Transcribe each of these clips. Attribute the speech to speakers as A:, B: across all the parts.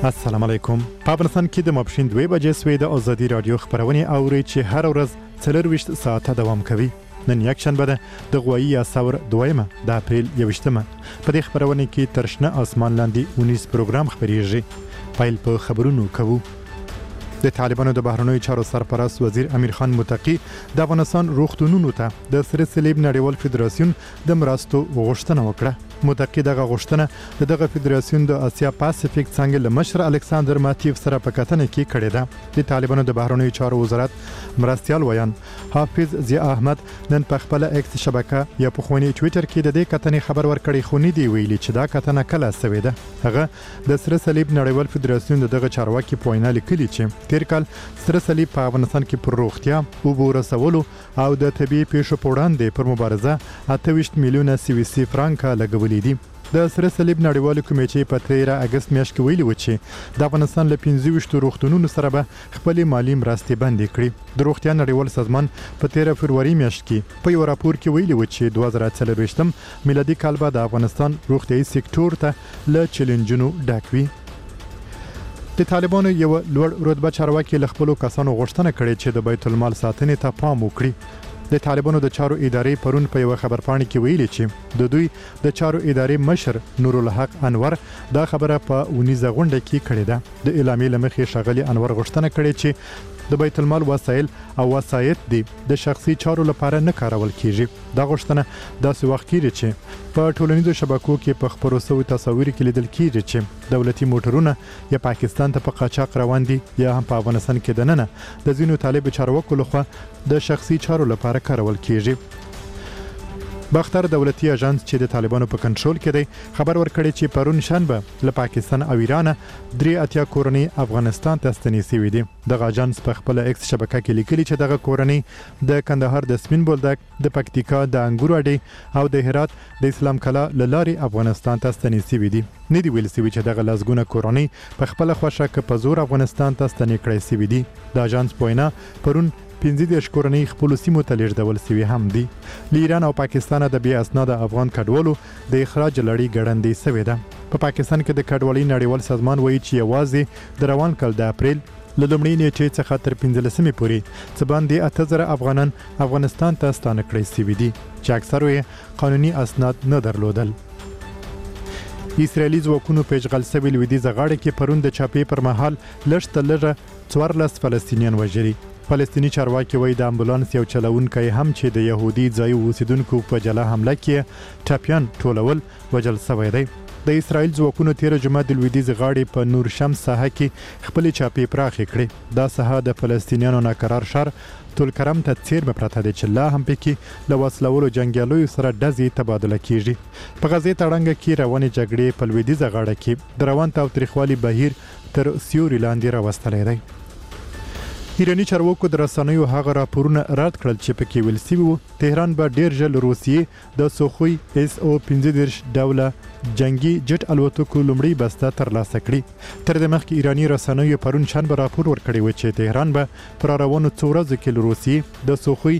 A: السلام علیکم. په افغانستان کې د ماپښین 2 بجې سوی د ازادي رادیو خبرونه اوري چې هر ورځ 24 ساعته دوام کوي. نن یک شنبه ده د غوایی یا ثور 2 د اپریل 21مه. په دې خبرونه کې ترشنه اسمان لاندې 19 پروګرام خبريږي. پایل په خبرونو کوو. د طالبانو د بهرنیو چارو سرپرست وزیر امیر خان متقی د افغانستان روغتونونو ته د سره صلیب نړیوال فدراسیون د مرستو غوښتنه وکړه. متقی دغه غوښتنه دغه فدراسیون د اسیا پاسفیک څنګه له مشر الکساندر ماتیف سره په کتنه کې کړې ده. د طالبانو د بهرنیو چارو وزارت مرستيال ویان حافظ ضیاء احمد نن په خپل ایکس شبکه یا په خونی ټوئیټر کې د دې کتنې خبر ورکړی خو نه دی ویلي چې دا کتنه کله سوي ده. هغه د سره صلیب نړیوال فدراسیون دغه چارواکي په وینا لیکلي چې تیر کال سره صلیب په افغانستان کې پر روغتیا او بورسولو او د طبي پیښو په وړاندې پر مبارزه 28 میلیونه سویسي فرانکا لګولې دي. د سره صلیب نړیوال کمیټې په 13 اگست میاشت کې ویلي و چې د افغانستان له 15 روغتونونو سره به خپل مالی مرستې بندې کړي. د روغتیا نړیوال سازمان په 13 فروری میاشت کې په یو راپور کې ویلي و چې 2024 میلادي کال به د افغانستان روغتیايي سکتور ته له چیلنجونو ډک وي. د طالبانو یو لوړ رتبه چارواکي له خپل کسانو غوښتنه کړې چې د بیت المال ساتنې ته پام وکړي. د طالبانو د چارو ادارې پرون په یو خبرپاڼه کې ویلي چې د دوی د چارو ادارې مشر نور الحق انور دا خبره په 19 غونډه کې کړې ده. د اعلامیې لمخې شغلي انور غوښتنه کړې چې د بیت المال وسایل او وسایط دي د شخصي چارو لپاره نه کارول کیږي. دا غوښتنه داسې وخت کې چې په ټولنیزو شبکو کې په خبرو سوي تصاویر کې لیدل کیږي چې دولتي موټرونه یا پاکستان ته په قاچاق روان دي یا هم په افغانستان کې دننه د ځینو طالب چارواکو لخوا د شخصي چارو لپاره کارول کیږي. باختر دولتي اژانس چې د طالبانو په کنټرول کې دی خبر ورکړی چې پرون شنبه له پاکستان او ایران 3 کورنۍ افغانستان ته ستنې دي. دغه اژانس په خپل ایکس شبکه کې لیکلي چې دغه کورنۍ د کندهار د سپین بولدک د پکتیکا د انګورو اډې او د هرات د اسلام کلا لاري افغانستان ته ستنې دي. نه دی ویل سوي چې دغه لازګونه کورنۍ په خپل خوښه کې په زور افغانستان ته ستنې کړې دي. د اژانس په وینا پرون 15 کورنۍ خپل سیمو ته لیږدول سوي هم دي. له ایران او پاکستان د بیا اسناد افغان کډوالو د اخراج لړۍ ګړندې سوي ده. په پاکستان کې د کډوالۍ نړیوال سازمان وایي چې یوازې د روان کال د اپریل له لومړۍ نیټې څخه تر 15مې پورې څه باندې 8000 افغانان افغانستان ته ستانه کړي سوي دي چې اکثره یې قانوني اسناد نه درلودل. اسرائیلي ځواکونو په اشغال شوي لویدیځه غاړه کې پرون د چاپې پر مهال لږ تر لږه 14 فلسطینیان وژلي. فلسطینی چارواکي وایي د امبولانس یو چلوونکی هم چې د يهودي ځای اوسیدونکو په جلا حمله کې ټاپیان ټولول وژل شوی دی. د اسرائیل ځواکونو 13 جمعه د لویدیځ غاړې په نور شمس ساحه کې خپل چاپې پراخې کړې. دا ساحه د فلسطینیانو ناقرار شهر تلکرم ته څیرمه پراته ده چې لا هم پکې له وسلوالو جنګیالیو سره ډزې تبادله کیږي. په غزې تړنګ کې روانې جګړې په لویدیځ غاړه کې د روان تاوتریخوالي بهیر تر سیوري لاندې راوستلی دی. ایرانی چارواکو د رسنیو هغه راپورونه رد کړل چې پکې ویل شوي وو تهران به ډیر ژر روسیې د سوخوي SO-15 ډوله جنگي جټ الوتکو لومړی بسته ترلاسه کړي. تر دې مخکې ایرانی رسنیو پرون شنبه راپور ورکړی و چې تهران به پر روانو څو ورځو کې له روسیې د سوخوي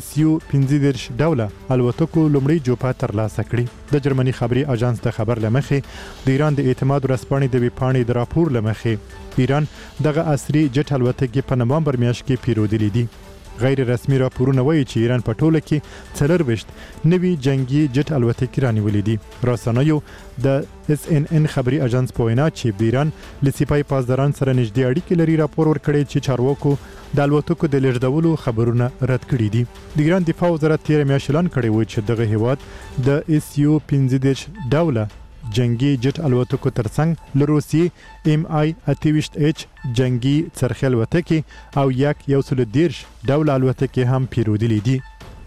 A: SU-15 ډوله الوتکو لومړی جوپه ترلاسه کړي. د جرمني خبري اژانس د خبر لمخې د ایران د اعتماد ورځپاڼې د ویبپاڼې د راپور لمخې ایران دغه عصري جټ الوتکې په نومبر میاشت کې پیرودلې دي. غیر رسمي راپورونه وایي چې ایران په ټوله کې 24 نوي جنگي جټ الوتکې رانیولې دي. رسنیو د SNN خبري اژانس په وینا چې ایران له سپای پاسداران سره نږدې اړیکې لري راپور ورکړی چې چارواکو د الوتکو د لیږدولو خبرونه رد کړي دي. د ایران دفاع وزارت 13 میاشتې اعلان کړی و چې دغه هیواد د SU-15 ډوله جنگي جټ الوتکو ترڅنګ له روسیې MI-28H جنگي څرخي الوتکې او 110 ډوله الوتکې هم پیرودلې دي.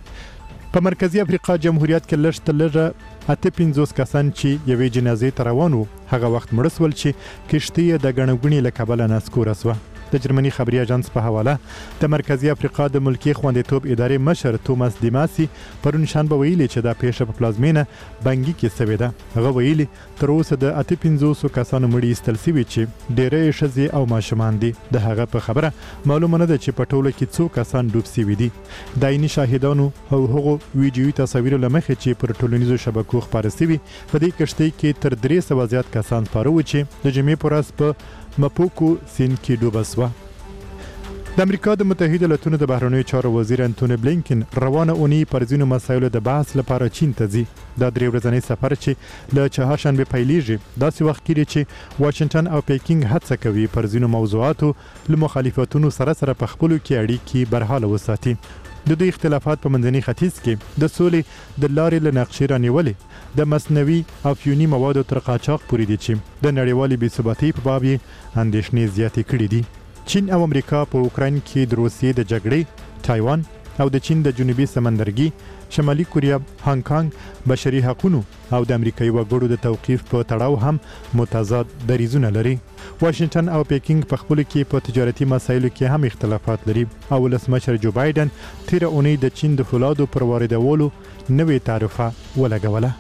A: په مرکزی افریقا جمهوریت کې لږ تر لږه 58 کسان چې یوې جنازې ته روان وو هغه وخت مړه شول چې کشتۍ د ګڼهګونې له کبله نسکوره شوه. د جرمني خبري اژانس په حواله د مرکزی افریقا د ملکی خوندیتوب ادارې مشر توماس دیماسي پرون شنبه ویلي چې دا پیښه په پلازمینه بنګي کې شوې ده. هغه ویلي تر اوسه د 58 کسانو مړي ایستل شوي چې ډېری ښځې او ماشومان دي. د هغه په خبره معلومه نه ده چې په ټوله کې څو کسان ډوب شوي دي. د عیني شاهدانو او هغو ویډیوي تصاویرو له مخې چې پر ټولنیزو شبکو خپاره شوي په دې کښتۍ کې تر 300 زیات کسان سپاره وو چې د جمعې په ورځ په مپوکو سیند کې ډوبه شوه. د امریکا د متحده ایالاتو د بهرنیو چارو وزیر انټونی بلینکن روانه اونۍ پر ځینو مسایلو د بحث لپاره چین ته ځي. دا 3 ورځنی سفر چې له چهارشنبه پیلېږي داسې وخت کې چې واشنگټن او پیکینګ هڅه کوي پر ځینو موضوعاتو له مخالفتونو سره په خپلو کې اړیکې برحاله وساتي. د دوی اختلافات په منځني ختیځ کې د سولې د لارې له نقشې رانیولې د مصنوعي او فیوني موادو تر قاچاق پورې دي چې د نړیوالې بېثباتۍ په باب یې اندېښنې زیاتې کړې دي. چین او امریکا په اوکراین کې د روسیې د جګړې، تایوان او د چین د جنوبي سمندرګي، شمالي کوریا، هانګ کانګ، بشري حقوقو او د امریکایي وګړو د توقیف په تړاو هم متضاد دریځونه لري. واشنگټن او پیکینګ په خپل کې په تجارتي مسایلو کې هم اختلافات لري او ولسمشر جو بایدن تیر اونۍ د چین د فولادو پر واردولو نوې تعرفه ولګوله.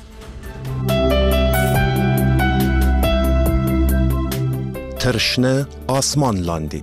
B: ترشنه آسمان لاندی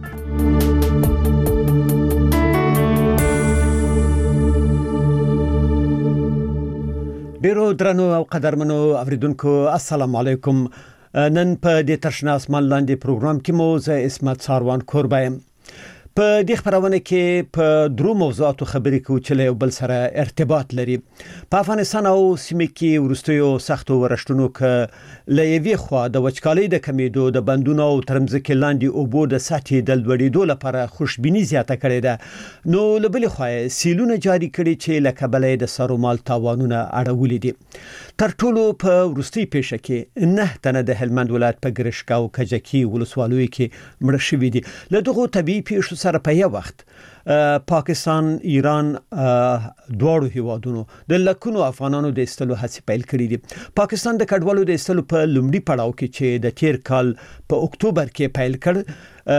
C: ډیرو درنو او قدرمنو اوریدونکو السلام علیکم. نن په دې ترشنه آسمان لاندې پروګرام کې مو زه اسمت ساروان کوربایم. په دې خبرونه کې په درو موضوعاتو خبرې کوو چې له بل سره ارتباط لري. په افغانستان او سیمه کې ورستیو سختو ورشتونو ک لېوي خو د وچکالۍ د کمیدو د بندونو او ترمزکه لاندې اوبو د سطحې د لوړېدو لپاره خوشبيني زیاته کړې ده. نو لبل خو سیلونه جاری کړي چې لکبلې د سرومال تاوانونه اړولې دي. تر ټولو په ورستي پیښه کې 9 تنه د هلمند ولایت په ګرشکا او کجکی ولسوالۍ کې مړ شوي دي. له دغه طبيعي پیښو سره په یو وخت پاکستان، ایران دواړو هیوادونو د لکونو افغانانو د استلو هڅې پیل کړې دي. پاکستان د کډوالو د استلو په لومړي پړاو کې چې د تیر کال په اکتوبر کې پیل کړ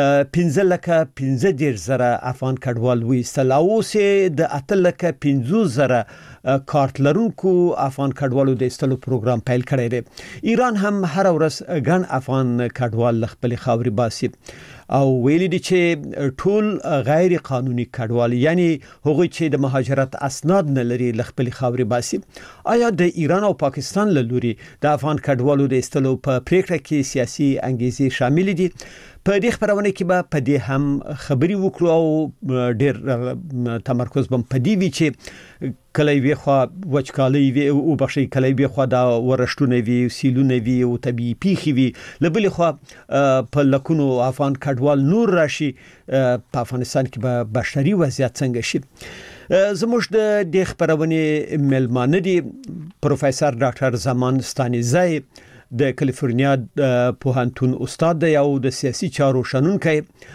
C: 15,000 افغان کډوال وېستل او اوس د 8,50,000 کارت لرونکو افغان کډوالو د استلو پروګرام پیل کړی دی. ایران هم هر ورځ ګڼ افغان کډوال خپل خاوري باسي او ویلي دي چې ټول غیر قانوني کډوال یعنی هغوی چې د مهاجرت اسناد نه لري خپل خاوري باسي. آیا د ایران او پاکستان له لوري د افغان کډوالو د استلو په پریکړه کې سیاسي انګیزې شامل دي؟ په دې خبرونه کې به په دې هم خبري وکړو او ډېر تمرکز بم پدې وی چې کله وی خو وچکالۍ وی او بخشي کله وی خو دا ورشتونه وی سیلونه وی او طبيعي پیښې وی لبل خو په لکونو افغان کډوال نور راشي په افغانستان کې به بشري وضعیت څنګه شي. زموږ د خبرونه ملمانه دي پروفیسور ډاکټر زمان ستانیزی د کالیفورنیا پوهنتون استاد دی او د سیاسي چارو شنونکی،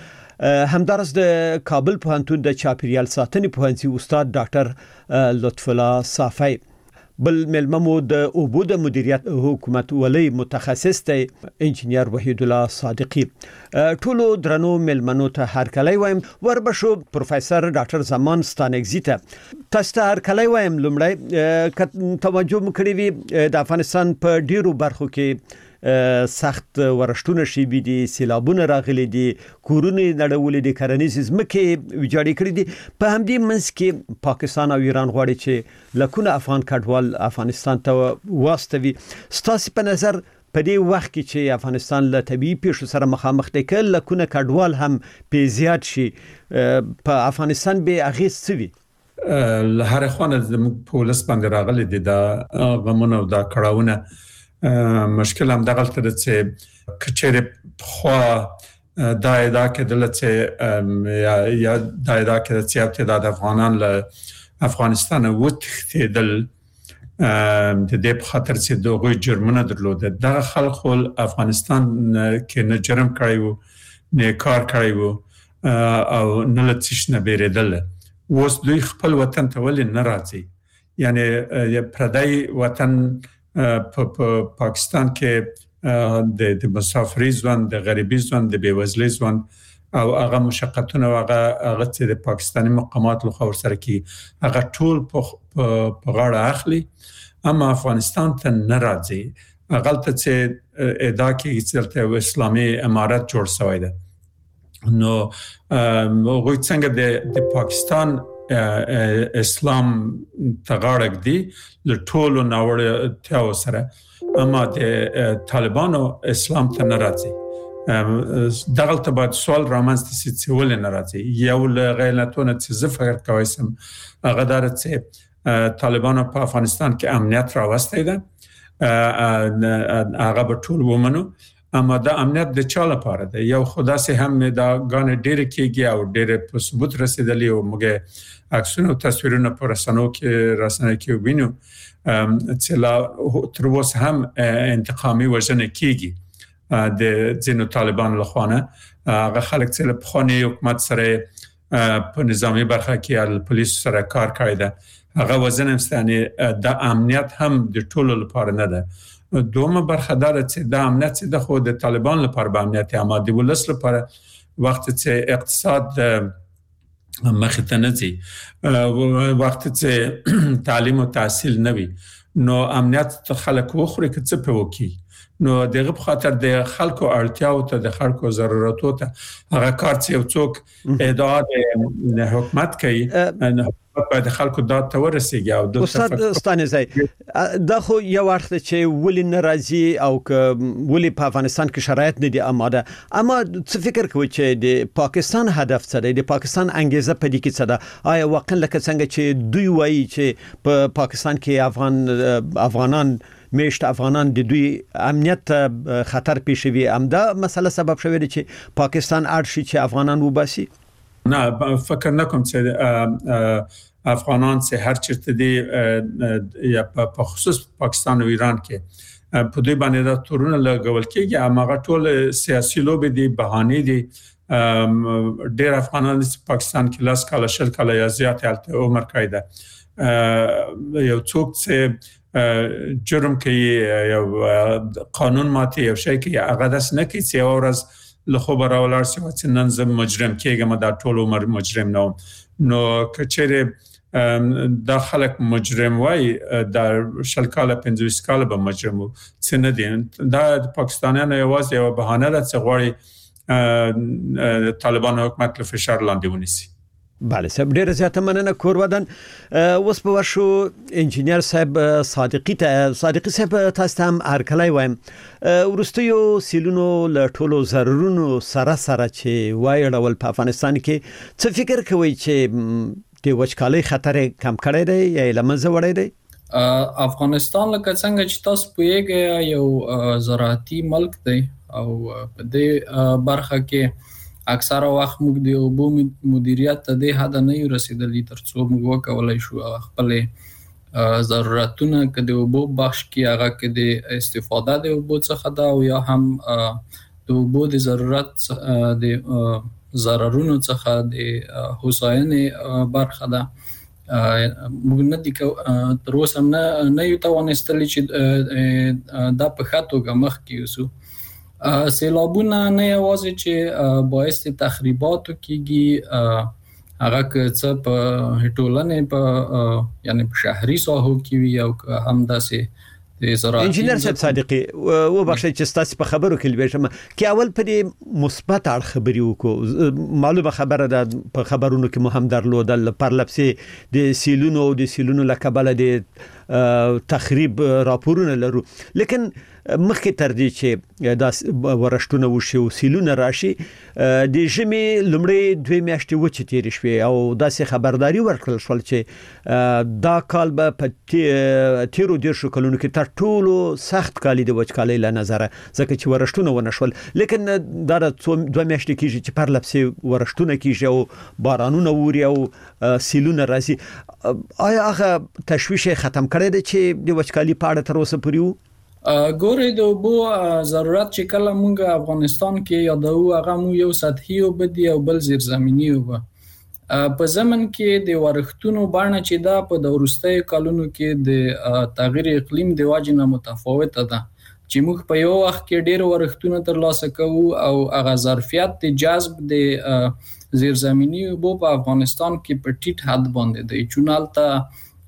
C: همدارس د کابل پوهنتون د چاپیریال ساتنې پوهنځي استاد ډاکټر لطف الله صافی، بل ملممو د اوبو د مدیریت حکومت ولی متخصص دی انجینیر وحید الله صادقی. ټولو درنو ملمنو ته هر کله وایم وربشو پروفیسور ډاکټر زمان ستانګزی ته تاسو ته هر کله وایم لمړی توجه مکړی وي د افغانستان په ډیرو برخو کې سخت ورشتونه شي بي دي، سیلابونه راغلي دي، کورونه نړولې دي، کرنیز ځمکې ویجاړې کړې دي. په همدې منځ کې پاکستان او ایران غواړي چې لکونه افغان کډوال افغانستان ته واستوي. ستاسو په نظر په دې وخت کې چې افغانستان له طبيعي پیښو سره مخامخ دی کله لکونه کډوال هم په زیات شي په افغانستان به اغیز سوي؟
D: له هر خوانه زموږ پولیس باندې راغلي دي دا غمونه او دا کړهونه. مشکل هم دغه تر چې کچېره خو دا ادا کېدل چې یا دا ادا کېدل چې د افغانان له افغانستان وتښتېدل د دې په خاطر چې دوی جرمونه درلوده. دا خلکو افغانستان کې نه جرم کړی وو، نه کار کړی وو او نه لڅش نه بیرېدل. اوس دوی خپل وطن ته ولې نه راځي؟ یعنی پردی وطن په پاکستان کې د مسافري ژوند، د غریبي ژوند، د بیوزلۍ ژوند او هغه مشقتونه هغه چې د پاکستاني مقامات له خوا سره کې هغه ټول په غاړه اخلي، اما افغانستان ته نه راځي. هغه ته چې ادا کې چې اسلامي امارت جوړ شوی دی. نو هغوی څنګه د پاکستان اسلام تغاړک دی له ټولو ناوړتیاو سره، اما د طالبانو اسلام ته نه راځي. دغه ته باید سوال رامنځته شي چې ولې نه راځي. یو له غیرتونه چې زه فکر کوم هغه دا چې طالبانو په افغانستان کې امنیت راوستي ده، هغه به ټول ومنو، اما دا امنیت د چا لپاره ده؟ یو خدا سي هم دا غانې ډېر کېږي او ډېر په ثبوت رسیدلی او موږ عکسونه او تصویرونه په رسنیو کې وینو چې لا تر اوسه هم انتقامي وژنه کېږي د ځینو طالبانو لخوا. هغه خلک چې په خاني حکومت سره په نظامی برخه کې ال پولیس سره کار کوي ده، هغه وزن مستانی د امنیت هم د ټولو لپاره نه ده. دومره برخه دار چې د امنیت د خو د طالبان لپاره به امنیت اما د ولس لپاره وخت چې اقتصاد مخ ته نه ځي، وخت چې تعلیم او تحصیل نه وي، نو امنیت خلک وخوري که څه په وکی. نو دغه په خاطر د خلکو اړتیاو ته د خلکو ضرورتو ته هغه کار چې یو څوک ادعا د حکومت کوي باید خلکو دا ته ورسیږي. او د
C: استاد ستانزی دا خو یو وخت چې ولې ناراضي او ولې په افغانستان کې شرایط نه دي آماده، اما څه فکر کوي چې د پاکستان هدف څه دی، د پاکستان انګیزه په دې کې څه ده؟ آیا واقعا لکه څنګه چې دوی وایي چې په پاکستان کې افغانان میشت افغانان د دوی امنیت خطر پیښوي، امدا مسله سبب شوی دی چې پاکستان اړ شي چې افغانان وباسي؟
D: نه، فکر نکوم چې افغانان چې هر چیرته دي یا په خصوص پاکستان او ایران کې په دوی باندې دا تورونه لګول کېږي، اما ټول سیاسي لوبې دي، بهانې دي. ډېر افغانان چې پاکستان کې لاس کاله شل کاله یا زیات عمر کوي ده، یو څوک چې جرم کوي یو قانون ماتي یو شی کوي، هغه داس نه کوي چې یو ورځ له خوبه راولار سي چې نن زه مجرم کېږم، دا ټول عمر مجرم نه. نو کچېره دا خلک مجرم وای دا شل کاله 50 کاله به مجرم څه نه دي. دا پاکستانیانو یوازې یو بهانه ده چې غواړي طالبان حکومت له فشار لاندې ونیسي.
C: بله صاحب، ډیره زیاته مننه. کورودن اوس په ورشو انجینیر صاحب صادقی صاحب تاسو هم هرکلی وایم، ورستیو سیلونو له ټولو ضررونو سره چې وایړول په افغانستان کې څه فکر کوي چې د وچکالۍ خطر کم کړی دی یا لمنځه وړی دی؟
E: افغانستان لکه څنګه چې تاسو پوهیږئ یو زراعتي ملک دی او په دې برخه کې اکثره وخت موږ د اوبو مدیریت ته د حد نه رسیدلی ترڅو موږ وکولای شو خپل ضرورتونه که د اوبو بخش کې هغه کې د استفاده د اوبو څخه دا او یا هم د اوبو د ضرورت د ضررونو څخه د هوساینې برخه ده. موږ نه دي تر اوسه نه یو توانستلی چې دا په ښه توګه مخکې یوسو. سیلابونه نه یوازې چې باعث تخریباتو کېږي، هغه که څه په ټولنې په یعنی په شهري ساحو کې وي او هم داسې د زراعتي.
C: انجینیر صاحب صادقی وبخښئ چې تاسو په خبرو کې لويشم کې اول په مثبت اړخ خبري وکړو. معلومه خبره ده په خبرونو کې مهم درلودل پرلپسې د سیلونو لکبل د تخریب راپورونه لرو، لیکن مخکې تر دې چې دا ورشتونه وشي او سیلونه راشي د ژمي لومړی 2 میاشتې وچې تیرې شوې او داسې خبرداري ورکړل شول چې دا کال به په تیرو 10 کلونو کې تر ټولو سخت کال د وچکالۍ له نظره ځکه چې ورشتونه ونه شول، لیکن دا 2 میاشتې کېږي چې پرلپسې ورشتونه کېږي او بارانونه ووري او سیلونه راځي. آیا هغه تشویش ختم کړی دی چې د وچکالۍ په اړه تر اوسه پورې وو؟
E: ګورې د اوبو ضرورت چې کله مونږ افغانستان کې یادو هغه مو یو سطحي اوبه دي او بل زیرزمینی اوبه. په زمن کې د ورښتونو بڼه چې دا په د وروستیو کلونو کې د تغییر اقلیم د وجې نه متفاوته ده چې موږ په یو وخت کې ډېر ورښتونه ترلاسه کوو او هغه ظرفیت د جذب د زیرزمینی اوبو په افغانستان کې په ټیټ حد باندې دی. چون هلته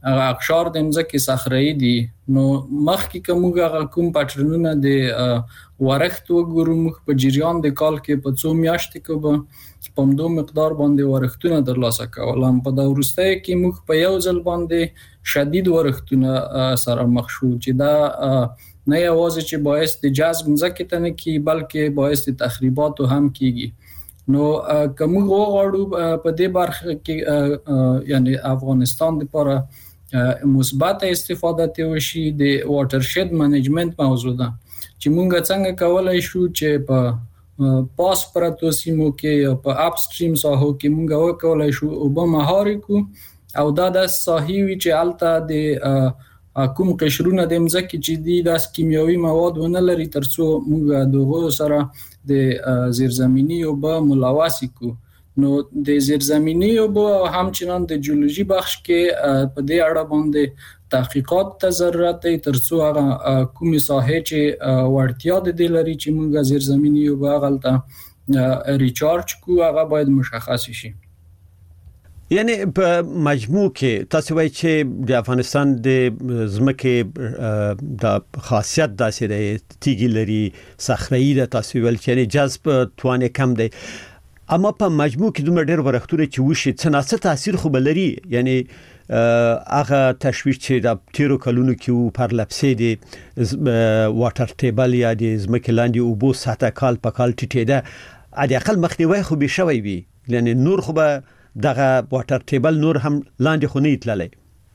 E: هغه اقشار د مځکه صخره‌ای دي نو مخکې کوم پټرنونه د ورښت وګورو موږ په جریان د کال کې په څو میاشتې کې به په مدو مقدار باندې ورښتونه ترلاسه کول هم په دا وروستۍ کې موږ په یو ځل باندې شدید ورښتونه سره مخ شو چې دا نه یوازې چې باعث د جذب مځکه ته نه کی بلکې باعث د تخریبات هم کیږي نو کوم غواړو په دې برخه کې یعنی افغانستان لپاره مثبت استفاده توشي د واټرشید منیجمنت موضوع ده چې مونږ څنګه کولای شو چې په پاس پرتو سیمو کې یا په اپ سټریم ساحو کې مونږ وکولای شو او به مهاري کو او دا د صحیح وی چې الته د کوم قشرونه د مځکه چې دي د کیمیاوي مواد ونه لري ترڅو مونږ دغه سره د زیرزمینی او به ملوث کو نو د زیرزمینی او به همچنان د جیولوژي بخش کې په دې اړه باندې تحقیقات ته ضرورت دی ترڅو هغه کومې ساحې چې وړتیا د دې لري چې موږ زیرزمینی او به غلطه ریچارج کو هغه باید مشخص شي
C: یعنی په مجموع کې تاسو وایي چې د افغانستان د ځمکې د خاصیت داسې دی تیږي لري صخره‌ای د تاسو ویل چې جذب توانه کم دی اما په مجموع کې دومره ډېر ورښتونه چې وشي څه تاثیر خو بلري یعنی هغه تشویش چې د تیرو کلونو کې پر لپسې دی واټر ټیبل یا د ځمکې لاندې اوبو سطح کال په کال ټیټېده ا د اقل مخنیوي خو به شوی وي یعنی نور خو به دغه واټر ټیبل نور هم لاندې خو نه ایتللی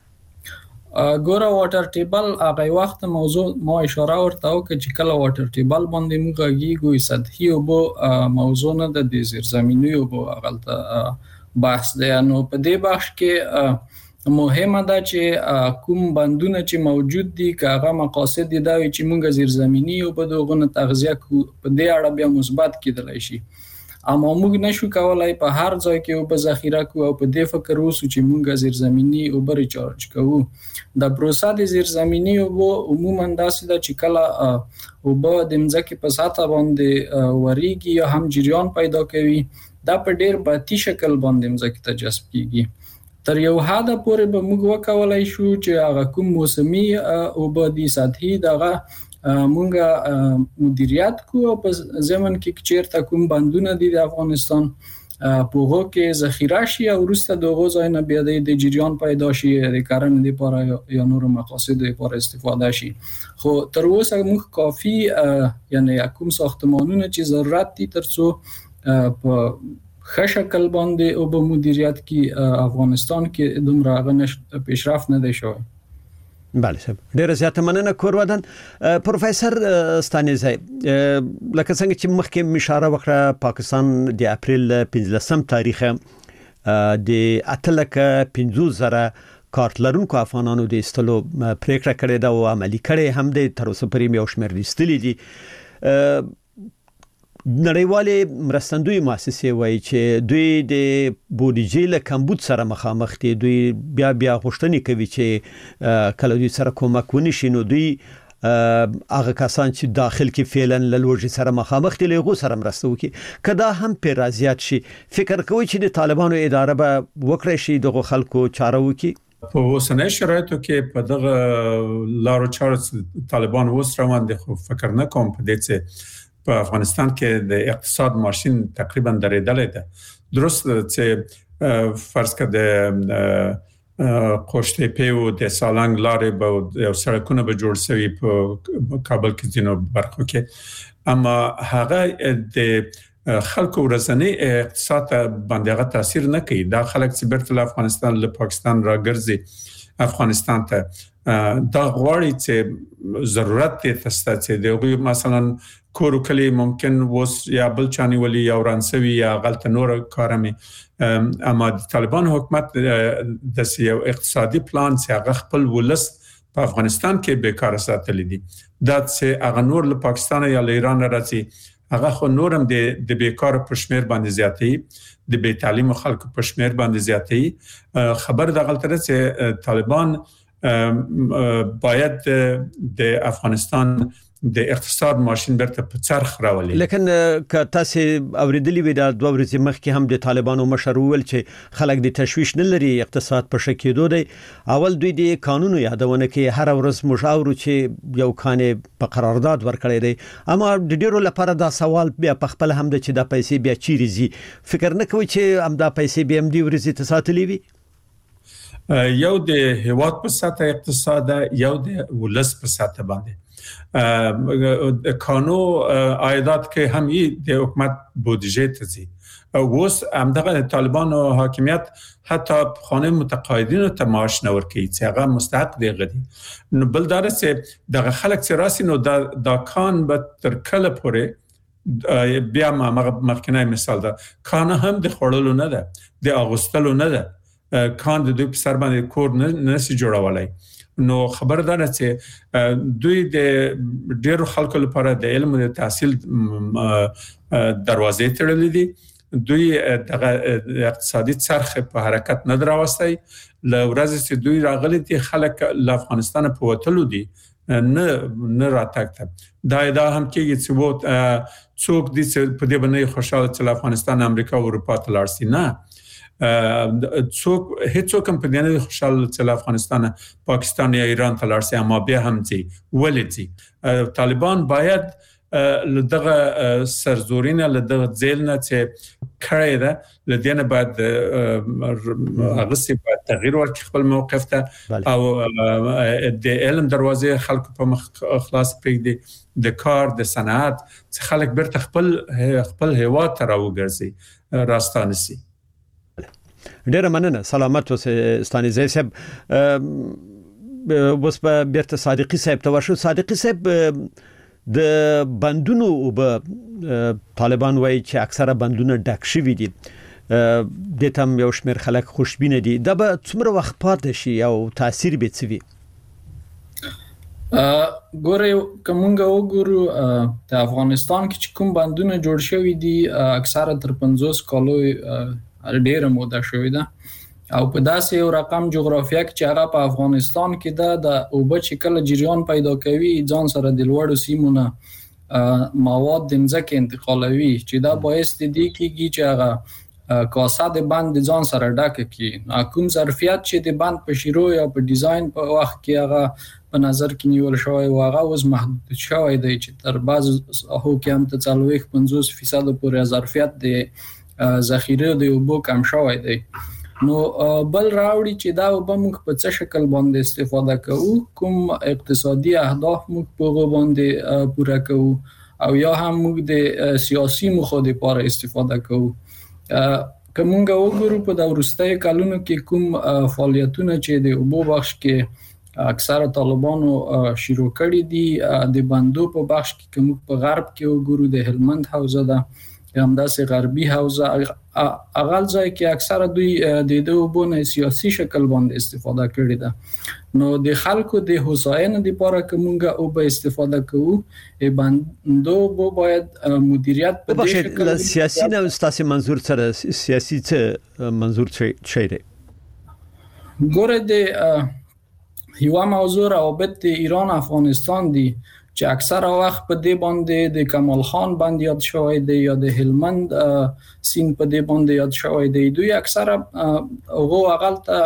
E: ګوره واټر ټیبل هغه وخت موضوع ما اشاره ورته وکړه چې کله واټر ټیبل باندې موږ غږیږو سطحي او بو موضوع نه د زیرزمینی او بو غلطه بحث دی نو په دې بخش کې مهمه ده چې کوم بندونه چې موجود دي کاغه مقاصد دي دا چې موږ زیرزمینی او په دغه تغذیه کو په دې اړه بیا مثبت کېدلی شي اما موږ نشو کولای په هر ځای کې او په ذخیره کو او په دې فکر وسو چې موږ زیرزمینی او بری چارج کوو د پروسه د زیرزمینی او عموما داسې ده چې کله او به د مځکه په سطح باندې وریږي یا هم جریان پیدا کوي دا په ډیر باطی شکل باندې مځکه ته جذب کیږي تر یو حد پورې به موږ وکولای شو چې هغه کوم موسمي او به د سطحي دغه مونږه مدیریت کو په زمن کې چیرته کوم بندونه دي د افغانستان په هغه کې ذخیره شي او وروسته دغه ځای نه بیا د جریان پیدا شي د کارن لپاره یا نور مقاصد لپاره استفاده شي خو تر اوسه موږ کافي یعنی کوم ساختمانونه چې ضرورت دي ترڅو په ښه شکل باندې او په مدیریت کې افغانستان کې دومره غنښت پیشرفت نه دی شوی
C: بله صاحب ډیره زیاته مننه کور ودان پروفیسور ستانیزی لکه څنګه چې مخکې اشاره وکړه پاکستان د اپریل 15 تاریخ د 850,000 کارت لرونکو افغانانو د استلو پریکړه کړې ده او عملی کړې هم د تر اوسه پرې یو شمېر استلې دي نړیوالې مرستندوی مؤسسې وایي چې دوی د بودیجې له کمبود سره مخامخ دي دوی بیا غوښتنې کوي چې کله دوی سره کومک ونشي نو دوی هغه کسان چې داخل کې فعلا له لوږې سره مخامخ دي له هغو سره مرسته وکړي که دا هم پرې رازیات شي فکر کوئ چې د طالبانو اداره به وکړی شي دغو خلکو چاره وکړي
D: په اوسنۍ شرایطو کې په دغه لارو چارو طالبان اوس روان دي خو فکر نه کوم په دې چې په افغانستان کې د اقتصاد ماشين تقریبا درېدلې ده درست چې فرض کړه قوشتې پیو د سالنګ لارې به یو سړکونه به جوړ شوي په کابل کې ځینو برخو کې اما هغه د خلکو ورځنی اقتصاد باندې هغه تاثیر نه کوي دا خلک چې بیرته افغانستان له پاکستان راګرځي افغانستان ته دا غواړي چې ضرورت دي تاسو چې دغه مثلا کور کلی ممکن وس یا بل چاني ولي یا ورانسوي یا غلط نور کارمي اما د طالبان حکومت د یو اقتصادي پلان چې هغه خپل ولس په افغانستان کې بیکار ساتل دي دا چې هغه نور له پاکستان یا له ایران راځي هغه خو نورم د بیکار پښمیر باندې زیاتې د بې تعلیم خلکو پښمیر باندې زیاتې خبر د غلطه چې طالبان باید د افغانستان د اقتصاد ماشين برته په څرخ راولي.
C: لیکن که تاسو اوریدلی وي د 2 ورځې مخکې هم د طالبانو مشر ویل چې خلک د تشویش نه لري اقتصاد په شکېدو دی. اول دوی د قانونو یادونه کې هر ورځ مشاور چې یو کانې په قرارداد ورکړی دی، اما د ډیرو لپاره دا سوال بیا په خپل هم د چې د پیسې بیا چیرې زی. فکر نه کوي چې هم دا پیسې بیا هم دی ورځي تساتلی وي؟
D: یو د هیواد په سطح اقتصاد، یو د ولس په سطح باندې قانون عایدات کې هم د حکومت بودجه ته ځي. اوس همدغه طالبانو حاکمیت حتی خانه متقاعدینو ته معاش نه ورکوي چې هغه مستحق دی غدي. نو بل دا چې دغه خلک چې راسي نو دا کان به تر کله پورې بیا مخکنی مثال ده، کان هم د خړلو نه ده، د اغوستلو نه ده، کان د دوی په سر باندې کور نه سي جوړولای. نو خبردار چې دوی د ډیرو خلکو لپاره د علم او تحصیل دروازې تړلې دي. دوی د اقتصادي څرخ په حرکت نه دراوستي. لورځ چې دوی راغلي دي خلک له افغانستان په وټلو دي نه راتګ. دا هم کېږي چې څوک دي چې په دې باندې خوشاله چې افغانستان امریکا او اروپا ته لاړ شي. نه، هیڅوک هم په دې نه خوشاله چې افغانستان پاکستان یا ایران ته لاړ شي، اما بیا هم چې ولې چې طالبان باید لدغه سرزورینه لدغه ځیلنه چې کړی ده لدینه باید هغه سي باید تغییر ورکړي خپل موقف ته او د علم دروازې خلکو په مخ خلاص پرېږدي، د کار د صنعت چې خلک برته خپل هیواد ته راوګرځي راستانه سي.
C: ډیره مننه. سلامت اوسه ستانیزی صاحب. اوس په بیرته صادقی صاحب ته ورشو. صادقی صاحب، د بندونو به طالبان وایي چې اکثره بندونه ډک شوي دي، د تم یو شمیر خلک خوشبینه دي. دا به څومره وخت پاتې شي او تاثیر به څه وي؟
E: ګوره کومګه وګورو د افغانستان کې چې کوم بندونه جوړ شوي دي اکثره تر 50 کالو ډیره موده شوې ده او په داسې یو رقم جغرافیه کې چې هغه په افغانستان کې ده د اوبه چې کله جریان پیدا کوي ځان سره د لوړو سیمونه مواد د ځمکې انتقالوي چې دا باعث دي کېږي چې هغه کاسه د بند ځان سره ډکه کړي. کوم ظرفیت چې د بند په شیرو یا په ډیزاین په وخت کې هغه په نظر کې نیول شوی او هغه اوس محدود شوی دی چې تر بعض هغو کې هم ته 40-50% پورې ظرفیت د ذخیره د اوبو کم شوی دی. نو بل راوړي چې دا اوبه موږ په څه شکل باندې استفاده کوو، کوم اقتصادي اهداف موږ په هغه باندې پوره کوو او یا هم موږ د سیاسي موخو لپاره استفاده کوو. که موږ وګورو په د وروستیو کلونو کې کوم فعالیتونه چې د اوبو بخش کې اکثره طالبانو شروع کړي دي، د بندو په بخش کې که موږ په غرب کې وګورو د هلمند حوزه ده یا همداسې غربي حوزه، اغل ځای کې اکثره دوی د اوبو نه سیاسي شکل باندې استفاده کړي ده. نو د خلکو د هوساینې لپاره که موږ اوبه استفاده کوو بندو اوبو باید مدیریت په دې شکل
C: سیاسي نه ستاسو منظور سره سیاسي څه منظور څه دی؟
E: ګوره د یو موضوع روابط ایران افغانستان دی چې اکثره وخت په دې باندې د کمال خان باندې یاد شوی دی یا د هلمند سین په دې باندې یاد شوی دی. دوی اکثره هغه اغلته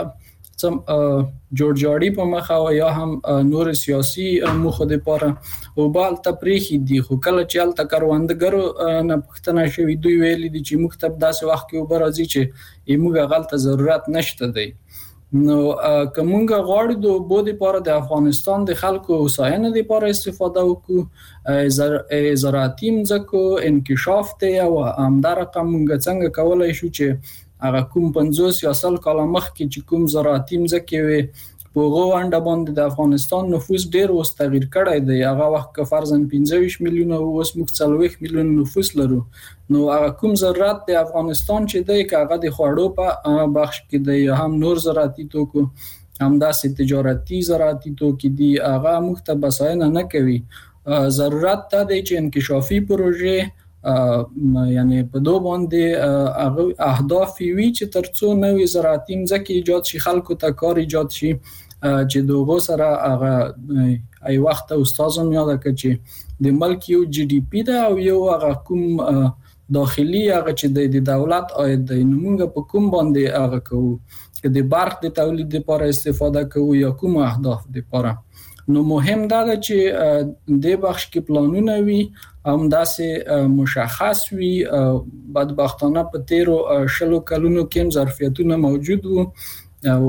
E: جوړجاړي په مخه او یا هم نور سیاسي مخه لپاره او بال تپریخي دي. خو کله چې الته کاروندګرو نه پښتنه شوی دوی ویل دي چې مکتب داسې وخت کې وبرازي چې موږ غلطه ضرورت نشته دی. نو کومګه غواړو د اوبو لپاره د افغانستان د خلکو هوساینې لپاره استفاده وکړو، زراعتي ځمکو انکشاف ته او همدارقه موږ څنګه کولای شو چې هغه کوم 50 یا 100 کال مخکې چې کوم زراعتي ځمکې وي په هغه ونډه باندې د افغانستان نفوس ډیر اوس تغییر کړی دی. هغه وخت که فرضاً 25 میلیونه اوس موږ 40 میلیون نفوس لرو. نو هغه کوم ضرورت د افغانستان چې دی که هغه د خوړو په بخش کې دی یا هم نور زراعتي توکو همداسې تجارتي زراعتي توکي دي هغه موږ ته بساینه نه کوي. ضرورت ته دی چې انکشافي پروژې یعنی په دوه باندې اهداف وي چې ترڅو نوې زراعتي ځمکې ایجاد شي، خلکو ته کار ایجاد شي چې دغه سره هغه ای وخت استادم یاد کړ چې د ملک یو جی ډی پی دا او یو هغه کوم داخلي هغه چې د دولت عاید د نمونګه په کوم باندې هغه کوو چې د برق د تولید لپاره استفاده کوو یا کوم اهداف لپاره نو مهم دا ده چې د بخش کې پلانونه وي هم داسې مشخص وي بدبختانه په تیرو شلو کلونو کې ظرفیتونه موجود وو او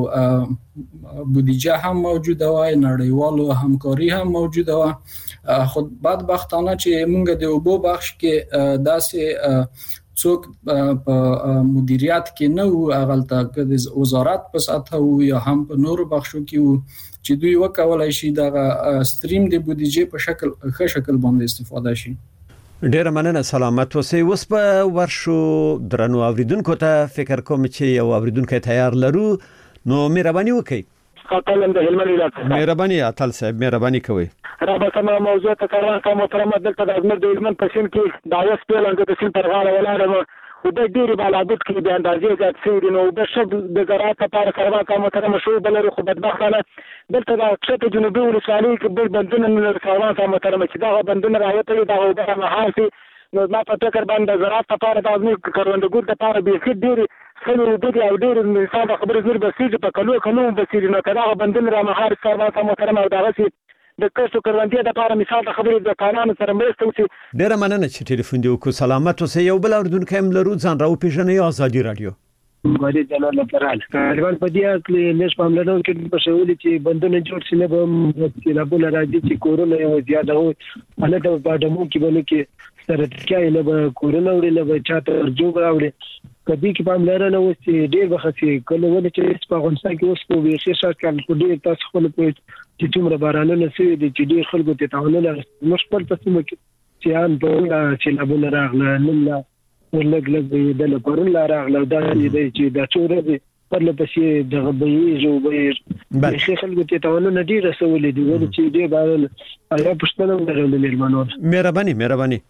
E: بودیجه هم موجوده و نړیوالو همکاري هم موجوده و خود بدبختانه چې مونږ د اوبو بخش کې داسې څوک په مدیریت کې نه وو اغلته د وزارت په سطح وو یا هم په نورو بخشو کې وو چې دوی وکولای شي د سټریم د بودیجې په ښه شکل باندې استفاده شي.
C: ډیر مننه سلامت اوسئ. اوس په ورشو درنو اوریدونکو ته فکر کوم چې یو اوریدونکو تیار لرو نو مهرباني وکړئ.
F: خپل د هلمند ولایت
C: مهرباني اتل صاحب مهرباني کوئ.
F: رابطه موضوع ته کاران کوم محترم دلته د ازمر د هلمند په سین کې دا اوس په لنګ د سین پر غاړه ولاړم او د ډیری بالادت کې د اندازې زیات سوي نو د شب د زراعت لپاره کاران کوم محترم شو بلري خو بدبختانه دلته د کښته جنوبي ولسوالۍ کې بل بندونه نه کاران کوم محترم چې دا بندونه راوته دا اوبه مهارسي نو ما په فکر باندې زراعت لپاره د ازمر کروندګر لپاره به ډیری خلک د او ډیر انسان خبرې زیر بسیږي په کلو بسیږي نو کدا بندونه را مهارسي کاران کوم محترم او دغه د کښتو کروندې د لپاره مثال د خبرې د قانون سره مرسته وکړي.
C: ډیر مننه چې ټلیفون دی وکړو. سلامت اوسئ. یو بل اوریدونکو هم لرو ځان راو پیژنې آزادي رادیو.
F: غوړي جنرال لپاره طالبان په دې کې لږ پاملرنه کوي په شوولې چې بندونه جوړ شي نه به چې لابل راځي چې کورونا یو زیاده وي اله د باډمو کې بل کې سره کې نه به کورونا وړي نه به چاته جوړ راوړي کدي کې پاملرنه وسي ډیر بخښي کله ولې چې په افغانستان کې اوس په ویښه شات کال ډیر تاسو خپل په چې څومره بارانونه سوي دي چې ډیر خلکو ته تعاونونه مشکل تاسو کې چې ان په چې لابل راغله نه ولګ د لپاره لا راغله دا چې دا څوره پر لپسې د غبي جوړ به خلکو ته تعاونونه ډیر رسولې دي ولې چې ډیر باران ایا پښتنه درلود مېلمنو
C: مهرباني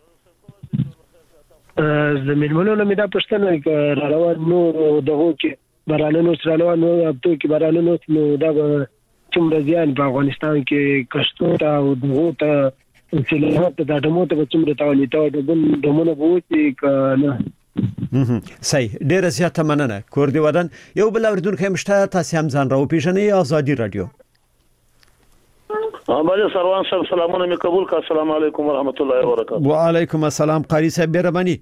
F: زمينونو نه مې دا پښتنه راروان نو دغه کې بارانونو سره روان نو ابته کې بارانونو نو دا څومره ځان په افغانستان کې کشتو او دغه ته چې له د دمو ته څومره تاولې ته د بل دمونه بوتي کنه
C: صحیح. ډیر زیاته مننه. کور دی ودان یو بل اوریدونکو مشته تاسو هم ځان راو پیژنې آزادي رادیو.
G: باندې سروان صاحب سلامونه مې قبول کا. السلام علیکم ورحمت الله وبرکاته.
C: وعلیکم السلام قاری صاحب مهرباني.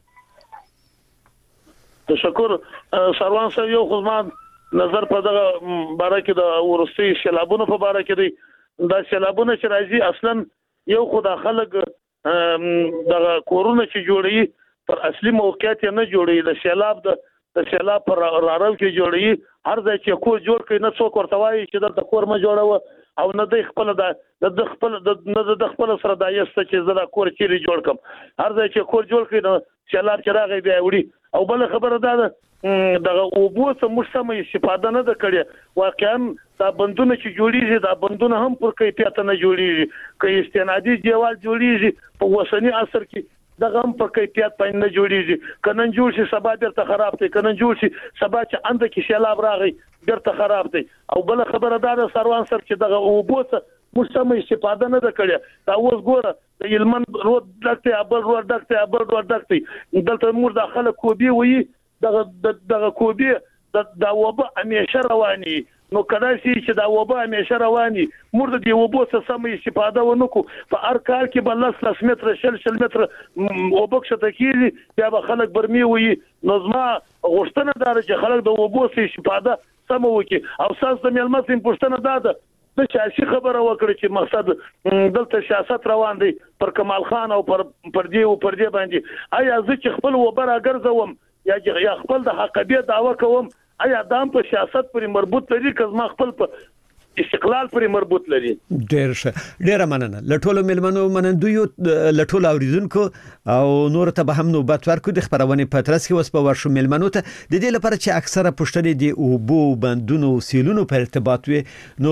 G: تشکر سروان صاحب یو خدمات نظر په دغه باره کې د ورستي سیلابونو په باره کې دی دا سیلابونه چې راځي اصلا یو خدای خلک دغه کورونا چې جوړي پر اصلي موقعیت نه جوړي د سیلاب د سیلاب پر راړو کې جوړي هر ځای چې کور جوړ کړي نه څوک ورته وایي چې د کور ما جوړو او نه د خپل د خپل د خپل سره د یسته چې زړه کور چیرې جوړ کم هر ځای چې کور جوړ کړي نو سیلاب چې راغی بیا وړي او بل خبره ده دغه اوبو څخه مشتمه استفاده نه کړي واقعا دا بندونه چې جوړیږي دا بندونه هم پر کیفیت نه جوړیږي که استنادي دیوال جوړیږي په وسنی عصر کې دغه هم په کیفیت باندې نه جوړیږي کنن جوړ شي سبا درته خراب دی کنن جوړ شي سبا چې اند کې سیلاب راغی درته خراب دی او بل خبره ده سروان سر چې دغه اوبو څخه مشتمه استفاده نه کړي دا اوس ګوره د یلمن روډ دغه ابل روډ دغه دلته مور داخله کوبي وي دغه کوبي د وبا همیشه رواني نو کله چې دا وبا همیشه رواني مور د وبو څخه سم استفاده ونکو په هر کال کې بل 3 متر شل متر وبکشته کیږي بیا به خلک برمي وي نظم غوښتنه دار چې خلک د وبو څخه استفاده سم وکي او ساس د ملمسین پښتنه ده د سیاسي خبره وکړي چې مقصد دلته سیاست روان دی پر کمال خان او پر دې باندې آیا زه چې خپل وبر اگرځوم یا خپل د حقیقت دعوه کوم آیا دام په سیاست پورې مربوط لري که ما خپل په استقلال پورې مربوط لري.
C: ډیر مننه. لټولو ملمنو منندوی لټول اوریدونکو او نور ته به هم نوبت ورکو د خبرونه په ترڅ کې وس په ورشو ملمنو ته د دې لپاره چې اکثره پښتنې دی او بو بندونو سیلونو په ارتباط وي نو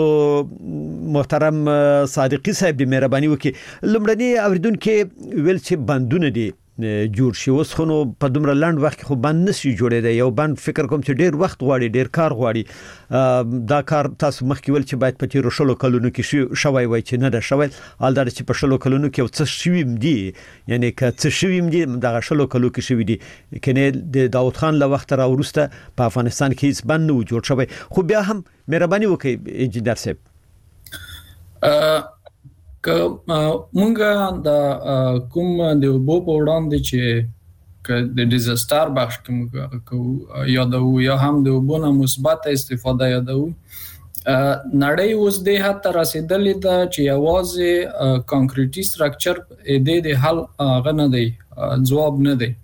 C: محترم صادقی صاحب د مهرباني وکي لمړنی اوریدونکو ویل چې بندونه دي جوړ شي. اوس خو نو په دومره لاند وخت خو بند نشي جوړېدای. یو بند فکر کوم چې ډیر وخت غواړي، ډیر کار غواړي. دا کار تاسو مخکې ول چې باید په تیر شلو کلونو کې شوی وای چې نه ده شوی. حال دا چې په شلو کلونو کې څه شویم دي، یعنی که څه شویم دي دا شلو کلو کې شوی دي. کنه د داوود خان له وخت را ورسته په افغانستان کې هیڅ بند نه جوړ شوی. خو بیا هم مهرباني وکړئ انجینر صاحب،
E: که مونږه د کوم د وبو په وړاندې چې که د ډیزاستر بخش کې یادو یا هم د وبو نه مثبت استفاده یادو، نړۍ اوس د حد رسیدلې ده چې یوازې کانکریټي سټرکچر د حل غنه دی، ځواب نه دی.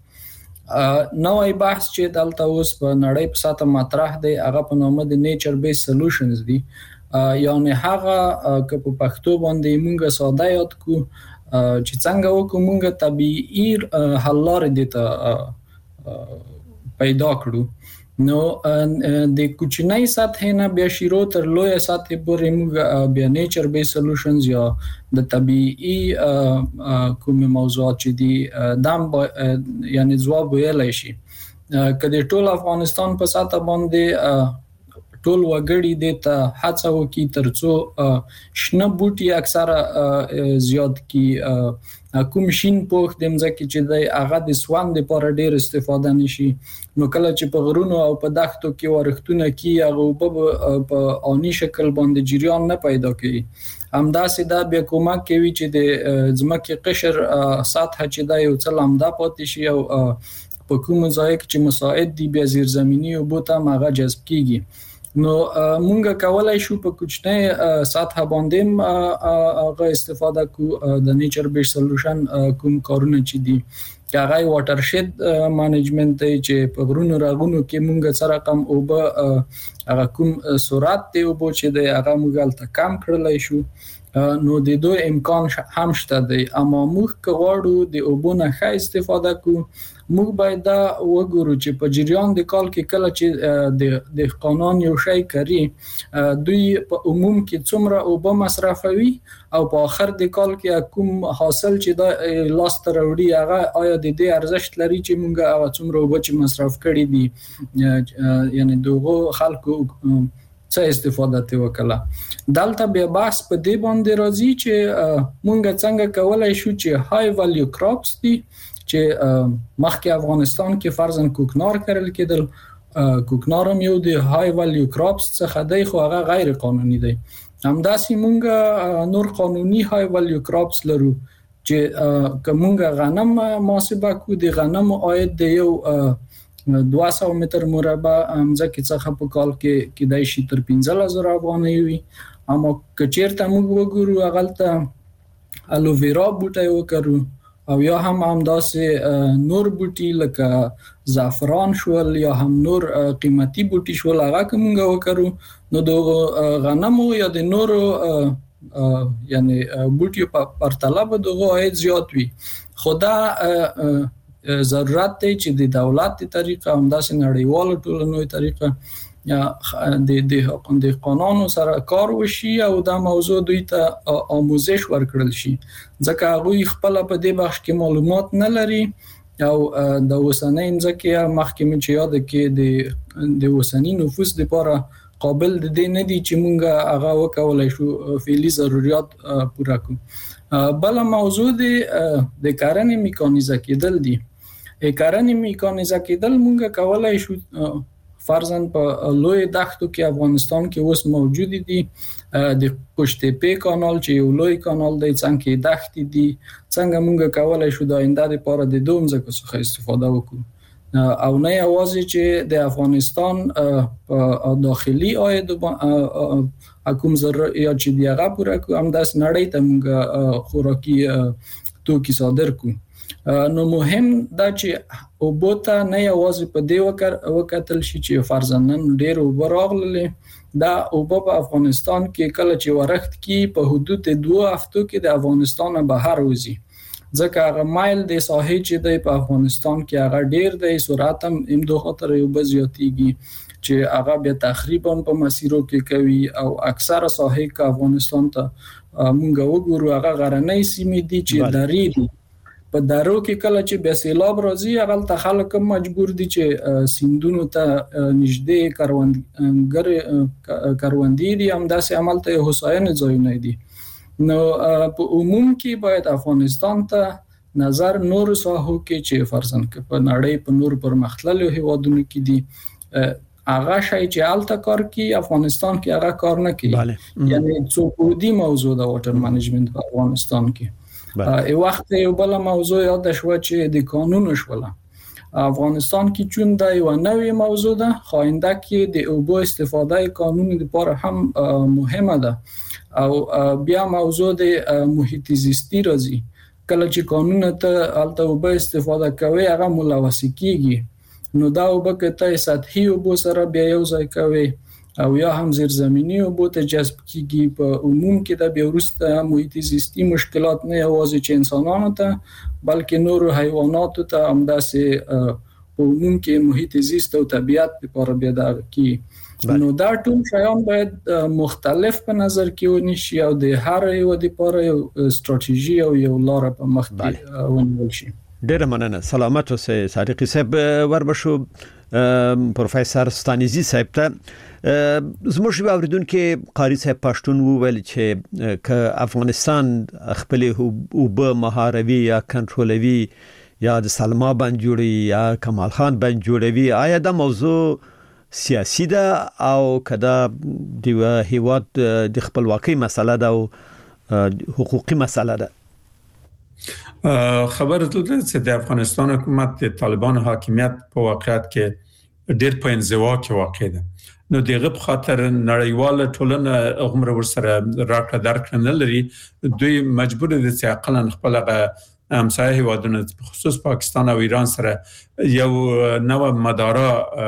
E: نوې بحث چې دلته اوس په نړۍ په ساته مطرح دی هغه په نامه د نیچر بیس سولوشنز دی. یعنی هغه که په پښتو باندې مونږه ساده یاد کو چې څنګه وکړو مونږه طبيعي حل لارې دته پیدا کړو. نو د کوچنۍ سطح نه بیا شروع تر لوی سطح پورې موږ بیا نیچر بیس سولوشنز یا د طبيعي کوم موضوعات چې دي دام یعنی ځواب ویلای شي. کله ټول افغانستان په ساته باندې ټول وګړي د ته هڅه وکړي ترڅو شنه بوټي اکثره زیات کی کوم شین پوخ د مځکه چې د هغه د سوان د لپاره ډیر استفاده نشي. نو کله چې په غرونو او په دښتو کې ورښتونه کی هغه په اونی شکل باندې جریان نه پیدا کوي. همداسې دا بیا کومک کوي چې د ځمکې قشر سطح چې دا یو څه لامده پاتې شي او په کوم ځای کې چې مساعد دي بیا زیرزمینی او بوته هغه جذب کیږي. نو مونږ کولای شو په کوچنۍ سطح باندې هغه استفاده کو د نیچر بیس سولوشن کوم کارونه چې دي هغه واټر شید مانجمنت دی چې په غرونو راغونو کې مونږ سره کم او به هغه کوم سرعت دی او چې د هغه مونږ ته کم کړلای شو. نو د دوی امکان هم شته دی. اما موږ کغواړو د اوبونه ښه استفاده کو، موږ باید دا وګورو چې په جریان د کال کې کله چې د قانون یو شی کوي دوی په عموم کې څومره اوبه مصرفوي او په آخر د کال کې کوم حاصل چې دا لاس ته راوړي هغه آیا د دې ارزښت لري چې موږ هغه څومره اوبه چې مصرف کړي دي یعنی دغه خلکو څه استفاده ته وکړه. دلته بیا بحث په دې باندې راځي چې مونږ څنګه کولای شو چې های ولیو کراپس دي چې مخکې افغانستان کې فرضاً کوکنار کرل کېدل، کوکنار هم یو د های ولیو کراپس څخه دی خو هغه غیر قانوني دی. همداسې مونږ نور قانوني های ولیو کراپس لرو چې که مونږ غنم محاسبه کو د غنم عاید د یو 200 متر مربع ځکه څخه په کال کې کېدای شي تر 15000 افغانۍ وي. اما که چیرته موږ وګورو هغه الوویرا بوټی وکړو او یا هم همداسې نور بوټي لکه زعفران شول یا هم نور قیمتي بوټي شول هغه که موږ وکړو نو د غنمو یا د نورو یعنی بوټي په پرتله به دغه عاید زیات وي. خو دا ضرورت دی چې د دولت د طریقه همداسې نړیوالو ټولنو طریقه یا د قانونو سره کار وشي او دا موضوع دوی ته آموزش ورکړل شي ځکه هغوی خپل په دې بخش کې معلومات نه لري او د اوسنۍ ځکه مخکې چې یاد کې د اوسنۍ نفوس لپاره قابل د دې نه دي چې مونږ هغه وکولای شو فعلی ضرورت پوره کړو. بل موضوع د کرنې میکانیزه کېدل دي. کرنې میکانیزه کېدل مونږ کولای شو فرضاً په لوی دښتو کې افغانستان کې اوس موجود دي. د پشتپې کانال چې یو لوی کانال دی څنګه دښتې دي څنګه مونږ کولای شو د آینده لپاره د دوم ځکه څخه استفاده وکړو او نه یوازې چې د افغانستان په داخلي عاید کوم ضرورت چې دی هغه پوره کو هم داس نړۍ ته مونږ خوراکي توکي صادر کو. نو مهم دا چې اوبوته نه یوازې په دې وکتل شي چې فرضاً نن ډېر اوبه راغللې دا اوبه په افغانستان کې کله چې ورښت کې په حدود 2 هفتو کې د افغانستان بهر وځي ځکه هغه مایل د ساحې چې دی په افغانستان کې هغه ډېر دی سرعت هم امدو خطر اوبه زیاتیږي چې هغه بیا تقریبا په مسیرو کې کوي او اکثره ساحې که افغانستان ته مونږ وګورو هغه غرنۍ سیمې دي چې درې دي په دارو کې کله چې بیا سیلاب راځي هغه ته خلک مجبور دي چې سیندونو ته نږدې کروندې دي هم داسې عمل ته هوساینه ځایونه دي. نو په عموم کې باید افغانستان ته نظر نور ساحو کې چې فرضاً کې په نړۍ په نور پرمختللو هیوادونو کې دي هغه شای چې الته کار کوي افغانستان کې هغه کار نه کوي. یعنی څوکودي موضوع د واټر منیجمنت په افغانستان کې یو وخت یو بل موضوع یاد شو چې د قانون شوله افغانستان کې چون دا یو نوې موضوع ده خوانده کې د اوبو استفاده قانوني لپاره هم مهمه ده او بیا موضوع د محیط زیستی راځي کله چې قانون ته الته اوبو استفاده کوي هغه ملوث کیږي نو دا اوبه کته سطحي اوبو سره بیا یو ځای کوي او یا هم زیرزمینی اوبو ته جذب کیږي. په عموم کې دا بیا وروسته محیط زیستی مشکلات نه یوازې چې انسانانو ته بلکې نور حیواناتو ته هم داسې په عموم کې محیط زیست او طبیعت لپاره بیا دا کی. نو دا ټول شیان باید مختلف په نظر کې ونیسي او د هر یو لپاره یو ستراتیژي او یو لار په مخ کې ونیول شي.
C: ډیره مننه. سلامت اوسئ صادقی صاحب. وربشو پروفیسور ستانیزی صاحب ته زموږ اوریدونکو قاری صاحب پښتون وویل چې ک افغانستان خپل اوبه مهاروي یا کنټرولوي یا د سلما باندې جوړي یا کمال خان باندې جوړوي آیا دا موضوع سیاسي ده او کدا د هیواد د خپلواکۍ مسله ده او حقوقي مسله ده؟
D: خبره ده چې د افغانستان حکومت د طالبان حاکمیت په واقعیت کې ډېر په انزوا کې واقع ده. نو دغه په خاطر نړیواله ټولنه عمر ورسره راکړه درکړه نه لري. دوی مجبور دي چې اقلا خپل همسایه هیوادونه خصوص پاکستان او ایران سره یو نوع مدارا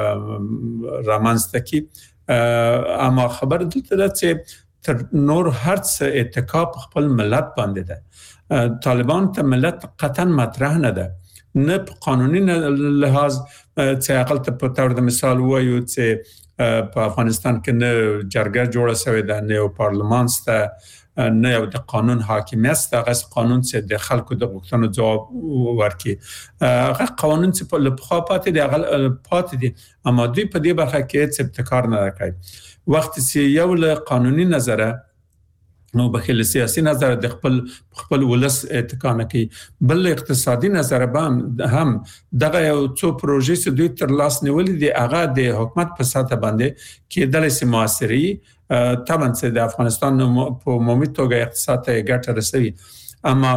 D: رامنځته کړي. اما خبره ده چې تر نور هر څه اتکا خپل ملت باندې ده. طالبان ته ملت قطعا مطرح نه ده، نه په قانوني لحاظ چې اقل ته په تور د مثال وایو چې په افغانستان کې نه جرګه جوړه شوې ده، نه یو پارلمان شته، نه یو د قانون حاکمیت شته. هغه قانون چې د خلکو د غوښتنو جواب ورکړي، هغه قانون چې په لپخوا پاتې دي اما دوی په دې برخه کې څه ابتکار نه کوي. وخت چې یو له قانوني نظره نو بخیل سیاسي نظر د خپل ولس اتکا نه کوي، بل اقتصادي نظر به هم دغه یو څو پروژې چې دوی تر لاس نیولې دي هغه د حکومت په ساته باندې کېدل سي موثري طبعا چې د افغانستان په عمومي توګه اقتصاد ته ګټه رسوي. اما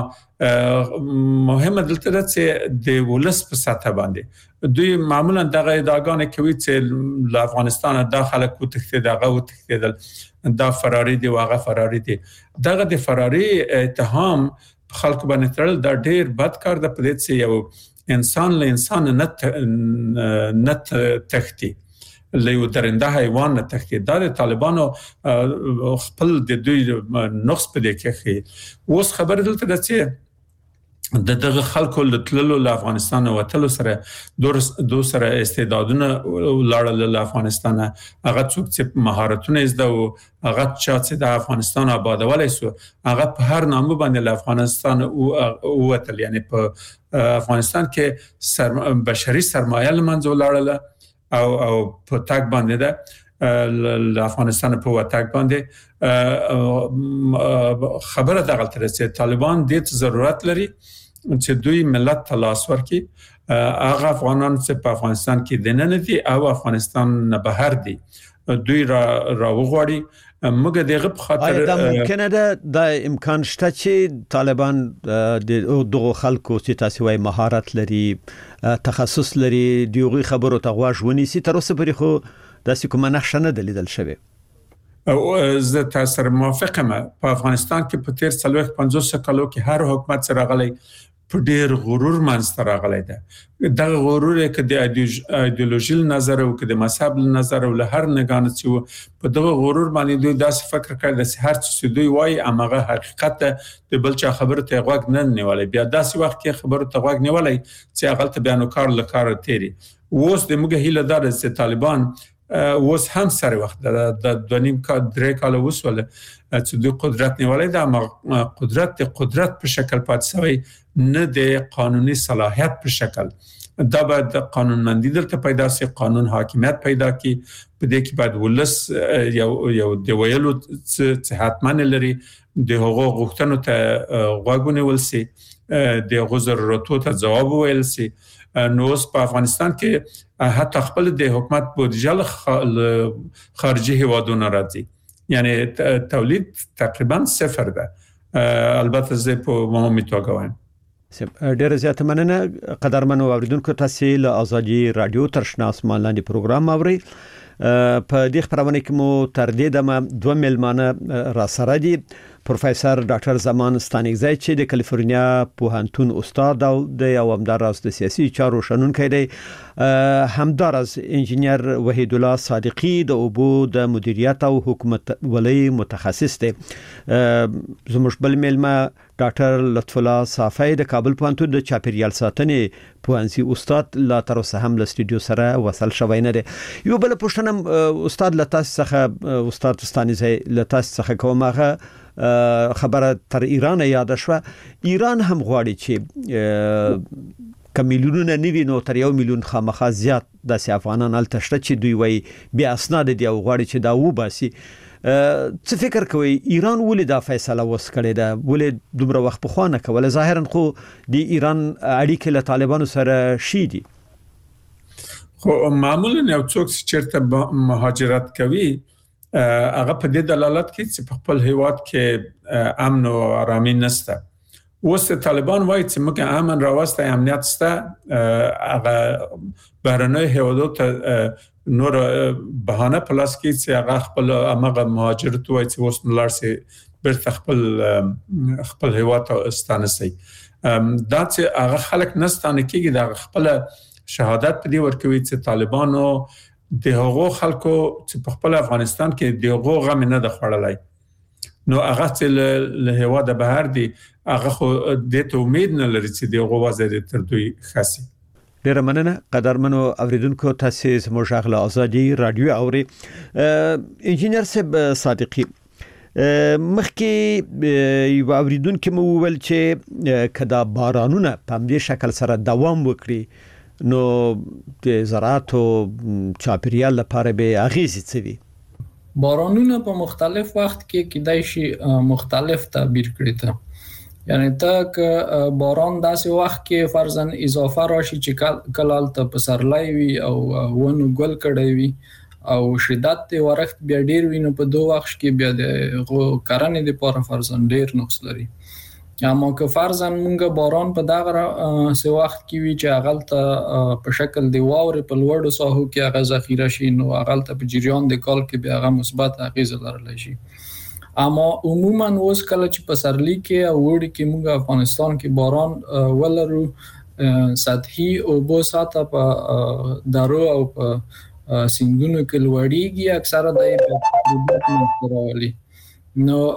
D: مهمه دلته چې د ولس په ساته باندې دوی معمولا دغه ادعاګانې کوي چې له افغانستان داخله کو تختیدل دا فراری دی واغه فراری دی. دغه د فراری اتهام خلکو باندې تړل دا ډیر بد کار ده. په دې چې یو انسان له انسان نه تختی له یو درنده حیوان نه تختی. دا د طالبانو خپل د دوی نقص په دې کې اوس خبر دلته ده چې دغه خلکو لټلو له افغانستان وتلو سره دو سره استعدادونه لاړل له افغانستان. هغه څوک چې مهارتونه زده او هغه چې د افغانستان آبادولای سو هغه په هر نامه باندې له افغانستان وتل. یعنی په افغانستان کې بشري سرمایه لمنځه لاړل او په تاک باندې ده له افغانستان په وتاک باندې خبره دغه تر چې طالبان دې ضرورت لري چې دوی ملت ته لاس ورکړي. هغه افغانان چې په افغانستان کې دننه دي او افغانستان نه بهر دي دوی را وغواړي. موږ دغه په خاطر
C: دا ممکنه ده د امکان شته چې طالبان د دغه خلکو چې تاسو وايي مهارت لري تخصص لري دیوغي خبرو ته غواړي ونیسي. تر اوسه پرې خو داسې کومه نقشه نه دلیدل شوی.
D: او زه تاسو موافقم. په افغانستان کې په تیر 50 کالو کې هر حکومت سره غلي په ډیر غرور منځ راغلی ده. دغه غرور کې د ایدئولوژي نظر او د مذهب نظر او له هر نگاه چې په دغه غرور باندې دوی داسې فکر کوي چې هر څه دوی وایي هغه حقیقت د بل چا خبره ته غوږ نه نیولای. بیا داسې وخت کې خبره ته غوږ نیولای چې هغه ته بیانو کار لکار تیری. اوس د موږ هیله دار چې طالبان اوس هم سره وخت د 2.5 کال وسول چې د قدرت نیولای د قدرت په شکل پاتسوي نه د قانوني صلاحیت په شکل دا باید قانونمندی دلته پیدا سي قانون حاکمیت پیدا کی په دې کې باید ولس یو د ویلو چې حتمان لري د حقوق غوښتنو ته غوږونه ولسي د ضرورتو ته جواب ویل سي نو اوس په افغانستان کې حتی خپل د حکومت بودیجه خارجي هوادونو راځي یعنی تولید تقریبا صفر ده البته زه په عمومي توګه وایم
C: ډېر زیات مننه قدرمنو اوریدونکو تاسو له ازادي رادیو ترشنا اسمان لاندې پروګرام اوري په دې خبرونه کې مو تر دې دمه دوه ملمانه را سره دي پروفیسور ډاکټر زمان ستانګزی چې د کالیفورنیا پوهنتون استاد او د یو همداراز د سیاسي چارو شنونکی دی همداراز انجینیر وحید الله صادقی د اوبو د مدیریت او حکومت ولی متخصص دی زموږ بل ملما ډاکټر لطف الله صافی د کابل پوهنتون د چاپیریال ساتنې پوهنځي استاد لا تر اوسه هم له سټوډیو سره وصل شوی نه دی یو بل پوښتنه استاد لتاس څخه استاد ستانګزی لتاس څخه کومه خبره تر ایران یاد شوه ایران هم غواړي چې کمیلیونونه نیوی نو تر 1 میلیون خامخا زیات د افغانان ال تشته چې دوی وای بیا اسناد دی او غواړي چې دا وباسي څه فکر کوي ایران ولې دا فیصله وسکړي دا ولې دومره وخت په خوانه کوله ظاهرا خو د ایران اړیکې له طالبانو سره شي دي
D: خو معمولا یو څوک چې چیرته مهاجرت کوي هغه په دې دلالت کوي چې په خپل هیواد کې امن او آرامي نشته اوس طالبان وایي چې موږ امن راوسته امنیت سته هغه بهرنۍ هیوادو ته نور بهانه پلاس کې چې هغه خپل امغه مهاجرت وایي چې اوس نلار سي برته خپل هیواد ته استانسي دا چې هغه خلک نستانه کېږي د خپل شهادت په دې ورکوي چې طالبانو د هغو خلکو چې په خپل افغانستان کې د هغو غم نه د خړلای نو هغه چې له هوا د بهر دی هغه خو د ته امید نه لري چې د هغو وضع تر دوی خاصي
C: ډیر مننه قدرمنو اوریدونکو تاسو زموږ غږ له ازادي رادیو اوري انجینر صاحب صادقی مخکې یو اوریدونکو مو ویل چې کدا بارانونه په دې شکل سره دوام وکړي نو د زراعت او چاپیریال لپاره به اغیزې څه وي
E: بارانونه په مختلف وخت کې کیدای شي مختلف تعبیر کړي ته یعنی تک باران داسې وخت کې فرضاً اضافه راشي چې کلال ته پسرلای وي او ونه ګل کړي وي او شدت ورښت بیا ډیر وي نو په دوه وخت کې بیا د کرنې لپاره فرضاً ډیر نقص لري اما که فرضاً مونږ باران په دغه سه وخت کې وی چې اغلته په شکل دی واورې په لوړو ساحو کې هغه ذخیره شي نو اغلته په جریان د کال کې به هغه مثبت اغیزه لرلی شي اما عموما اوس کله چې په سرلی کې او وړي کې مونږ افغانستان کې باران ولرو سطحي او بو ساته په درو او په سیندونو کې لوړیږي اکثره د راولي نو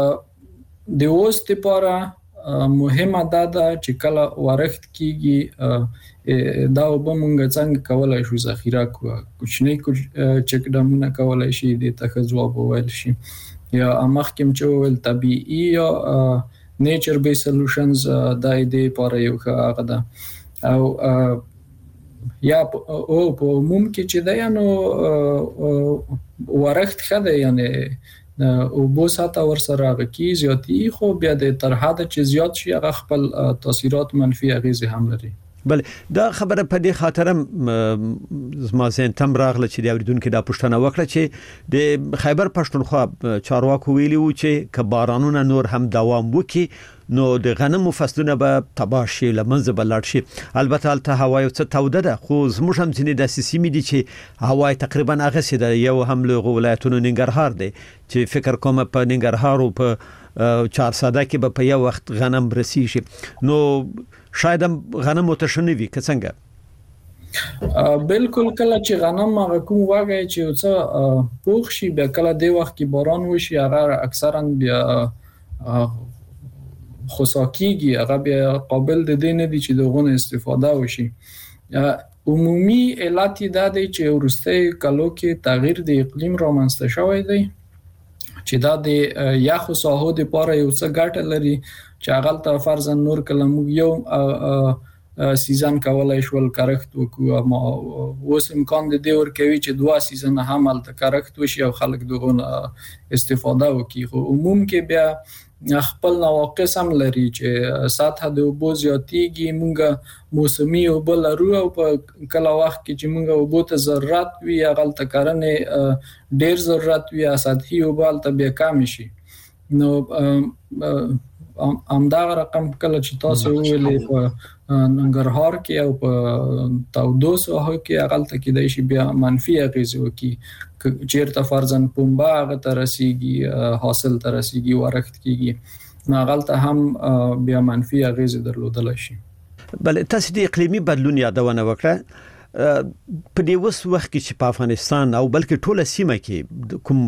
E: د اوس لپاره مهمه ده چې کله ورښت کیږي دا به مونږ څنګه کولای شو ذخیره کوچنی چک ډمونه کولای شي د ته ځواب ویل شي یا مخکم چې ول طبيعي یا نیچر بیس سولوشنز د دې لپاره یو هغه ده او یا او په عموم کې چې دا نو ورښت خده یعنی او بو ساته ور سره غکی زیاتی خو بیا د تر حد چې زیات شي هغه خپل تاثیرات منفي اغیزه هم لري
C: بل دا خبره په دې خاطر زما زین تم راغله چې د اوریدونکو د پښتنه وکړه چې د خیبر پښتونخوا چارواکو ویلي و چې ک بارانونه نور هم دوام وکړي نو د غنمو فصلونه به تباه شي لمنځه بلړ شي البته الته هوا یو څه توده ده خو زموږ هم ځینې د سیمې دي چې هوا تقریبا هغه سي ده یو هم له ولایتونو ننګرهار دی چې فکر کوم په ننګرهار او په چارساده کې به په یو وخت غنم رسي شي نو شاید غنم متشنوي که څنګه
E: بالکل کله چې غنم هغه کوم واغی چې څه پوخ شي بیا کله دی وخت کې باران وشي هغه اکثرا بیا خصاکیږي هغه بیا قابل د دې نه دي چې دغه استفاده وشي عمومي علت دا دی چې ورسته کلو کې تغییر د اقلیم رامنځته شوی دی چې دا د یخ ساحو د پاره یو څه ګټه لري چې هغه ته فرضاً نور کله موږ یو سیزن کولای شول کارخت وکړو اما اوس امکان د دې ورکوي چې 2 سیزن هم الته کارخت وشي او خلک دغه استفاده وکړي خو عموم کې بیا خپل نواقص هم لري چې سطح د اوبو زیاتېږي موږ موسمي اوبه لرو او په کله وخت کې چې موږ اوبو ته ضرورت وي هغه ته کرنې ډیر ضرورت وي سطحي اوبه الته بیا کم شي نو همدا رقم کله چې تاسو ویلې په ننګرهار کې او په تودو ساحو کې هغه ته کې د شي بیا منفي اغیزه وکي چیرته فرضاً پنبه هغه ته رسیږي حاصل ته رسیږي ورښت کیږي نو هغه ته هم بیا منفي اغیزه درلودل شي
C: بل تاسو د اقلیمي بدلون یادونه وکړه په دې وخت کې چې په افغانستان او بلکې ټوله سیمه کې کوم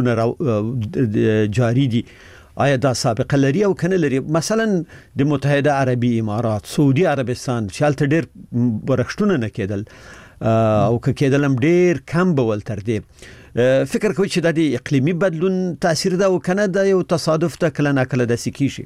C: ورښتونه جاری دي آیا دا سابقه لري او کنه لري مثلا د متحده عربي امارات سعودي عربستان شالته ډیر ورښتونه نه کېدل او کېدل هم ډیر کم بول تر دې فکر کوي چې د اقلیمي بدلون تاثیر دا وکنه د یو تصادف ته کله نه کله د سکیشي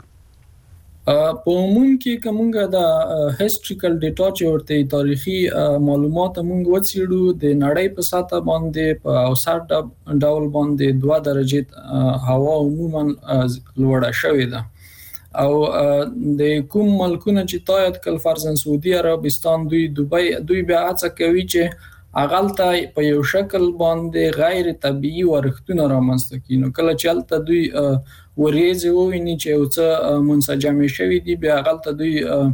E: په عموم کې کومه د هیستوریکل ډیټا چې ورته تاریخي معلومات موږ وڅېړو د نړۍ په ساته باندې په اوسط ډول باندې 2 درجه هوا عموما لوړه شوې ده او د کوم ملکونه چې تایید کل فرضاً سعودي عربستان دوی بیا هڅه کوي چې اغلطه په یو شکل باندې غیر طبيعي ورښتونه رامنځته کړي نو کله چې الته دوی وریځ وویني چې یو څه منسجم شوی دی بیا اغلطه دوی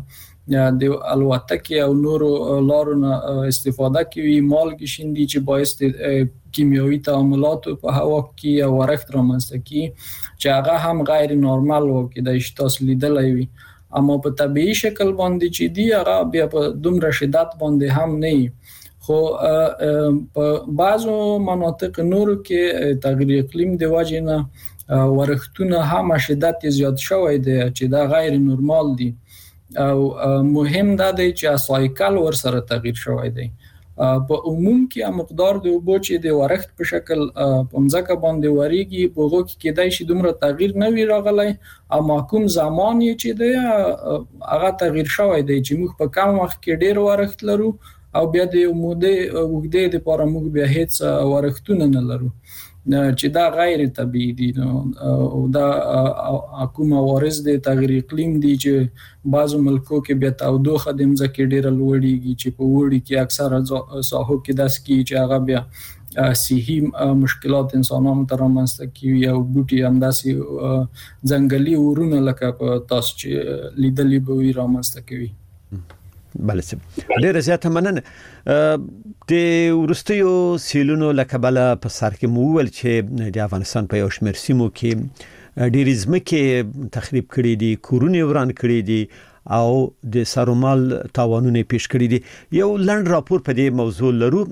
E: د الوتکې او نورو لارو استفاده کوي مالګې شیندي چې باعث کیمیاوي تعاملات په هوا کې ورښت رامنځته کړي چې هغه هم غیر نورمال و کې د اشتاس لیدلای وي اما په طبيعي شکل باندې چې دی هغه بیا په دومره شدت باندې هم نه خو په بعضو مناطق نورو کې تغییر اقلیم د وجې نه ورښتونه هم شدت زیات شوی دی چې دا غیر نورمال دي او مهم دا دی چې سایکل ور سره تغییر شوی دی په عموم کې مقدار د اوبو چې د ورښت په شکل په ځمکه باندې وریږي په هغه کې کېدای شي دومره تغییر نه وي راغلی اما کوم زمان یې چې دی هغه تغییر شوی دی چې موږ په کم وخت کې ډیر ورښت لرو او بیا د موده وګړي د لپاره موږ بیا هیڅ ورښتونه نه لرو چې دا غیر طبيعي دي او دا کوم عوارض د تغییر اقلیم دي چې بعضو ملکو کې بیا تودوخه د ځمکې ډیره لوړیږي چې په وړي کې اکثره ساحو کې داس کی چې هغه بیا صحي مشکلات انسانانو ته رامنځته کوي او بوټي همداسې ځنګلي ورونه لکه په تاسو چې لیدلې به وي رامنځته کوي
C: بله ډیره زیاته مننه د ورستیو سیلونو لکبله په سر کې مو ویل چې د افغانستان په یو شمېر سیمو کې ډېرې ځمکې تخریب کړي دي کورونه وران کړي دي او د سرومال تاوانونه پیښ کړي دي یو لنډ راپور په دې موضوع لرو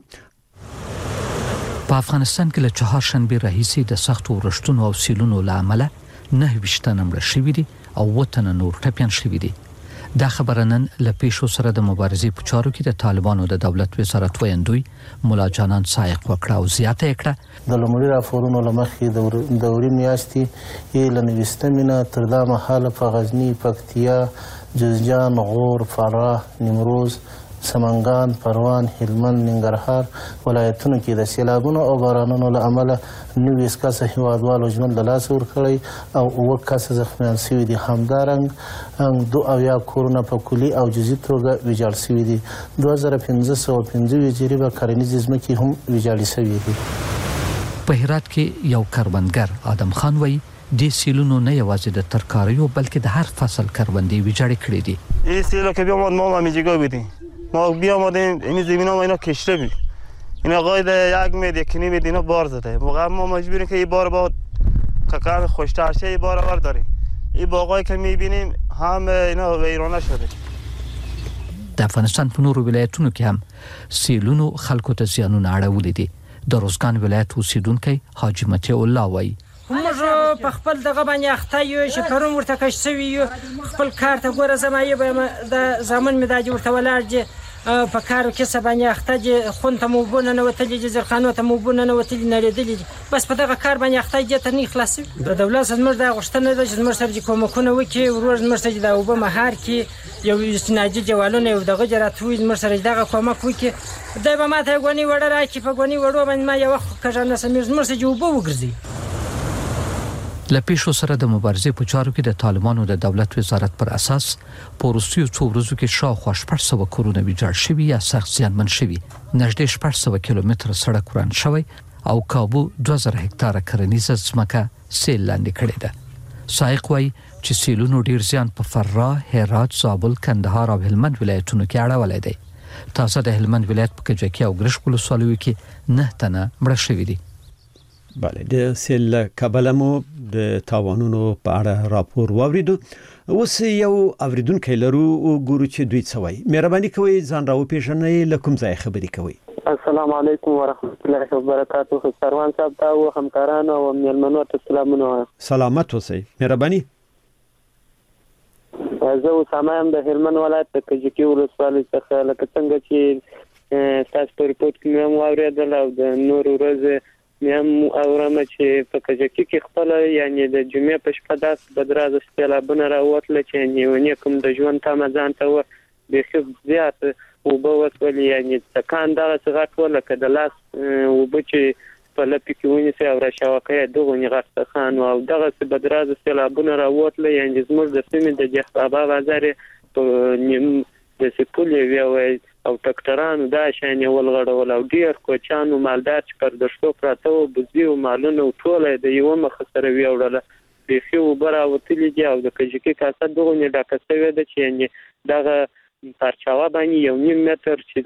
H: په افغانستان کې له چهارشنبې راهیسې د سختو ورښتونو او سیلونو له امله 29 تنه مړه شوي دي او 7 تنه نور ټپیان شوي دي دا خبره نن له پیښو سره د مبارزې په چارو کې د طالبانو د دولت وزارت ویندوی مولا جانان سایق وکړه او زیاته کړه
I: د لومړي راپورونو لمخې د دوري میاشتې یې له 29 تر دا مهاله په غزنی پکتیا جوزجان غور فراه نیمروز سمنګان پروان هلمند ننګرهار ولایتونو کې د سیلابونو او بارانونو له امله 90 کسه هیوادوالو ژوند له لاسه ورکړی او 9 کسه زخمیان شوي دي همدارنګه 2 کورونه په کلي او جزئي توګه ویجاړ شوي دي 2515 جریبه کرنیزې ځمکې هم ویجاړې شوي دي
H: په هرات کې یو کروندګر آدم خان وایي د سیلونو نه یوازې د ترکاریو بلکې د هر فصل کروندې ویجاړې کړې دي
J: این سیلو که بیامد ما میجگاه بودیم ما بیامدیم این زمین ها اینا کشته بود اینا قاید 1 متر 1 متر اینا بار زده موقع ما مجبوریم که این بار با ککان خوشتر شه این بار برداریم این باغایی که میبینیم هم اینا ویرانه شده
H: د افغانستان په نورو ولایتونو کې هم سیلونو خلکو ته زیانونه اړولې دي د روزګان ولایت اوسیدونکی حاجی متي الله وایي
K: موږ په خپل دغه باندې اخته یو چې پرون ورته کش سوي یو خپل کار ته ګوره زمایي به د زمون مداج ورته ولاړ دي په کارو کې سبانه اخته دي خون ته مو بونه نه وتلي دي زرخانو ته مو بونه نه وتلي نه لري بس په دغه کار باندې اخته دي ته نه خلاصي د دولت زموږ د غشتنه د زموږ سره کومکونه وکي ورور زموږ سره د وبه مهار کې یو استناجي جوالونه یو دغه جراتوي زموږ سره دغه کومک وکي دا به ماته غونی وړه راکې په غونی وړو باندې ما یو وخت کژانه سمیر زموږ سره وبه وګرځي
H: لپیشو سره د مبارزې په چارو کې د طالبانو د دولت وزارت پر اساس پورستیو څو ورځو کې شاوخوا 800 کورونه ویجاړ شوي یا سخت زیانمن شوي نږدې 800 کیلومتر سړک وران شوی او کابو 2000 هکتاره کرنیزه ځمکه سیل لاندې کړې ده سایق وایي چې سیلونو ډیر زیان په فراه، هرات، زابل، کندهار او هلمند ولایتونو کې اړولای دی تاسو د هلمند ولایت په کجکی او ګرشک ولسوالیو کې 9 تنه مړه شوي دي
C: بله د سیل کابلمو د تاوانونو په اړه راپور واوریدو اوس یو اوریدونکو لرو ګورو چې دوی څه وایي مهرباني کوئ ځان راو پیژنئ لکم ځای خبرې کوي
L: السلام علیکم ورحمت الله وبرکاته سروان صاحب ته او همکارانو او مېلمنو ته سلامونه
C: سلامت اوسئ مهرباني
L: زه اسامه یم د هلمند ولایت د کجکی ولسوالۍ څخه لکه څنګه چې تاسو په ریپورت کې مې واوریدل او د نور ورځ مې اورم چې په کجکی کې خپل یعنی د جمعې په شپه داس بدراز سیلابونه راوتل چې یعنی کوم د ژوند تمه ځان ته و بخي زیات او به وسولې یعنی تکان دا څنګه ټول کده لاس او به چې په لپی کې ونی سي او را شاوکه دغه نغښت خان او دغه بدراز سیلابونه راوتل یعنی زموږ د سیمې د جهبابا بازار په نیم د سپولې وی او ټکټرانو دا شان یو ولغړول او ډیر کوچانو مالدار چې پر د شپو پراته او بزي او مالونه ټول د یو مخ سره ویوړل بيخي وبره وتلی دی او د کجکی کاسه دغه نه ډاکه سوي د چې دغه پرچاوه باندې یو نیم متر چې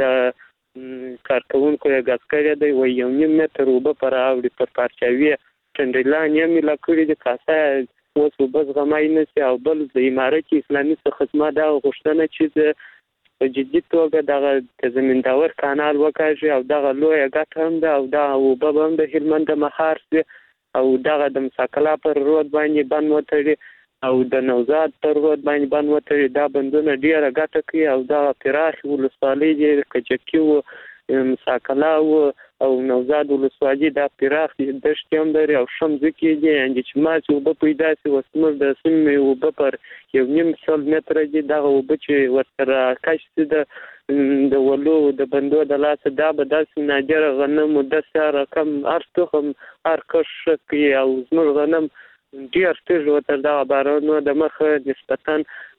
L: د کارکونکو یې غاز کړی دی و یو نیم متر وب پر اوړي پر پرچاوي چندلان یې ملا کړی د کاسه اوس وبز غمای نه او بل د امارت اسلامي خدمت دا غوښتنه چې په جدي توګه دغه زمینداور کانال وکړي او دغه لوی غټ هم ده او دا وب هم د هلمند مهار او دغه د مساکلا پر رود باندې بند وتړي او د نوزاد پر رود باندې بند وتړي دا بندونه ډیره غټه کوي او دا پراخ ولسوالۍ د کجکی او مساکلا او نوزاد ولسوالۍ دا پراخ د شتیم لري او شمزه کې دي چې ما چې وب پیدا سي وسمر د سیمې وب پر یو نیم سل متر دي دا وب چې ورته کاشته د ولو د بندو د لاس دا به داسې نادر غنم د سره کم ارتخم ارکش کې او زمر غنم ډیر تیز وتر دا بارونو د مخ نسبتاً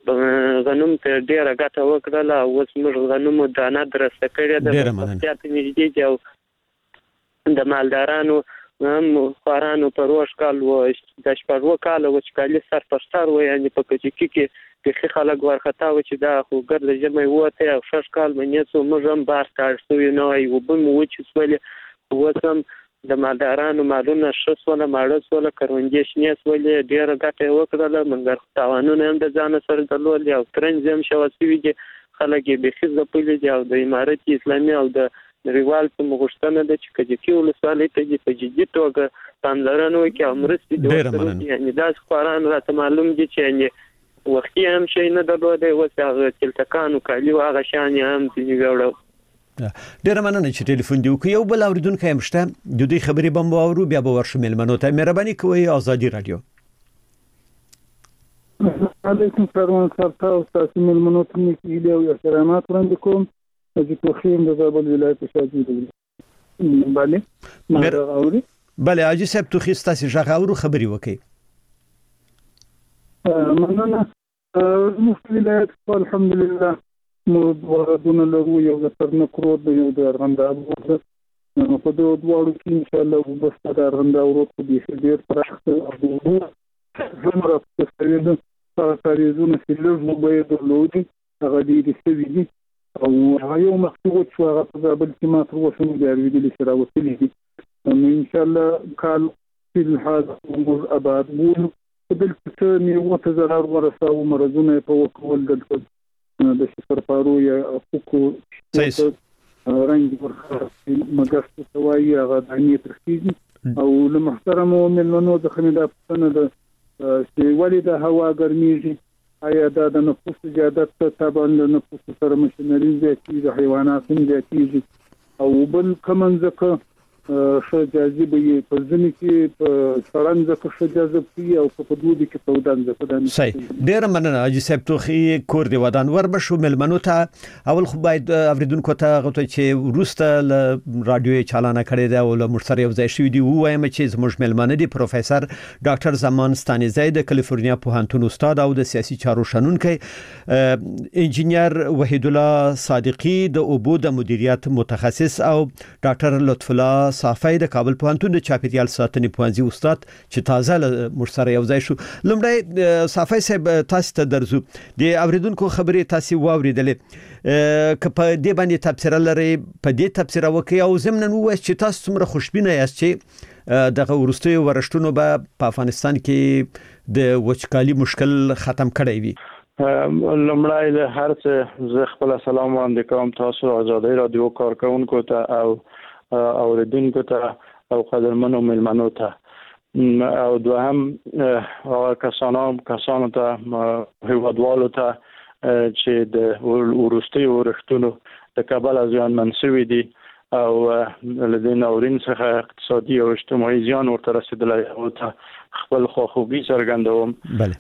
L: غنم ته ډیره ګټه وکړه او زمر غنم دانه درسته کړی د احتیاط نږدې دی او د مالدارانو هم خورانو پر وشکال و د شپږ کال وچکالي سر پر سر و یعنی په کجکی کې د خلک ورختا و چې دا خو ګرد جمع وته او 6 کال باندې څو مجم بار تاسو نو یو بم و چې سولې وسم د مالدارانو مالونه شسونه ماړسونه کروندې شنه سولې ډیر غټه وکړه منګر تاوانونه هم د ځان سره درلود او ترنځم شوسوي دي خلک به خزه پولیس او د امارت اسلامي او د ریوال په مغشتنه د چکجکی ولسوالۍ ته په جدي توګه پاملرنه وکړي او مرستې دي یعنی دا خبران راته معلوم دي چې یعنی وختي هم شي نه درلود او هغه تلتکانو کالیو هغه شان هم دي وړو
C: ډیر مننه چې ټلیفون دی وکړ یو بل اوریدونکو هم شته د دې خبرې بم باورو بیا به ورشم ملمنو ته مهرباني کوئ ازادي رادیو
M: علیکم سلام تاسو ملمنو ته کې له احترامات وړاندې کوم چې په خیم د زابل ولایت شاجي دی
C: بله اجي صاحب تو خسته سي ژغه اورو خبري وکي
M: مننه مو ولایت الحمدلله مو ورادونه له یو د سرنکرو د یو د رنده په دوه دوړو کې ان شاء الله وبس د رنده ورو په دې ډیر پراخه او زمره په سترګو تاریخونه چې له وبې د لودي هغه دې سوي دي او هغه یو مخصوص شو هغه په بل کې ما تر اوسه نه دی ویلي چې راوستلې دي نو ان شاء الله کال په هغه امور آباد وو په دل کې نه وو ته zarar ورساو مرزونه په وکول دلته د شفر پارو یا حقوق رنګ ورخه مګر سوای هغه د نیت ترخیږي او له محترم ملمنو د خندا پنه د چې ولې د هوا ګرميږي آیا دا د نفوس زیادت طبعا د نفوس سره مشنري زیاتېږي حیوانات هم زیاتېږي او بل کمنځکه ښه جاذب یې په ځینې کې په سړنځکه ښه جاذب کیږي او په دوبي کې په ودانځکه
C: صحیح. ډېره مننه حاجي صاحب توخي کور دی ودان وربشو ملمنو ته اول خو باید اوریدونکو ته غوته چې وروسته رادیو چالانه کړی دی او له مرسر یو ځای شوی دی وایم چې زموږ ملمنه دی پروفیسور ډاکټر زمان ستانیزی د کالیفورنیا پوهنتون استاد او د سیاسي چارو شنونکی انجینیر وحید الله صادقی د اوبو د مدیریت متخصص او ډاکټر لطف الله صافی د کابل پوهنتون د چاپیریال ساتنې پوهنځي استاد چې تازه مرسر یو ځای شو. لمړی صافی صاحب تاسو ته درځو د اوریدونکو خبرې تاسو واوریدلې که په دې باندې تفسیر لري په دې تفسیر وکي او ضمن وایي چې تاسو څومره خوشبینه یاست چې دغه ورستیو ورشتونو به په افغانستان کې د وچکالي مشکل ختم کړی وي.
N: لمړی له هر څه زه خپل سلام وړاندې کوم تاسو آزادۍ رادیو کارکونکو ته او اوریدونکو ته او قدرمنو ملمنو ته او دوهم کسانو ته هیوادوالو ته چې د ورستیو ورښتونو د کابل ځان منسوي دي او لدین اورین څخه اقتصادي او اجتماعي زیان ورته رسیدلی او ته خپل خواخوږي څرګندوم.
C: بله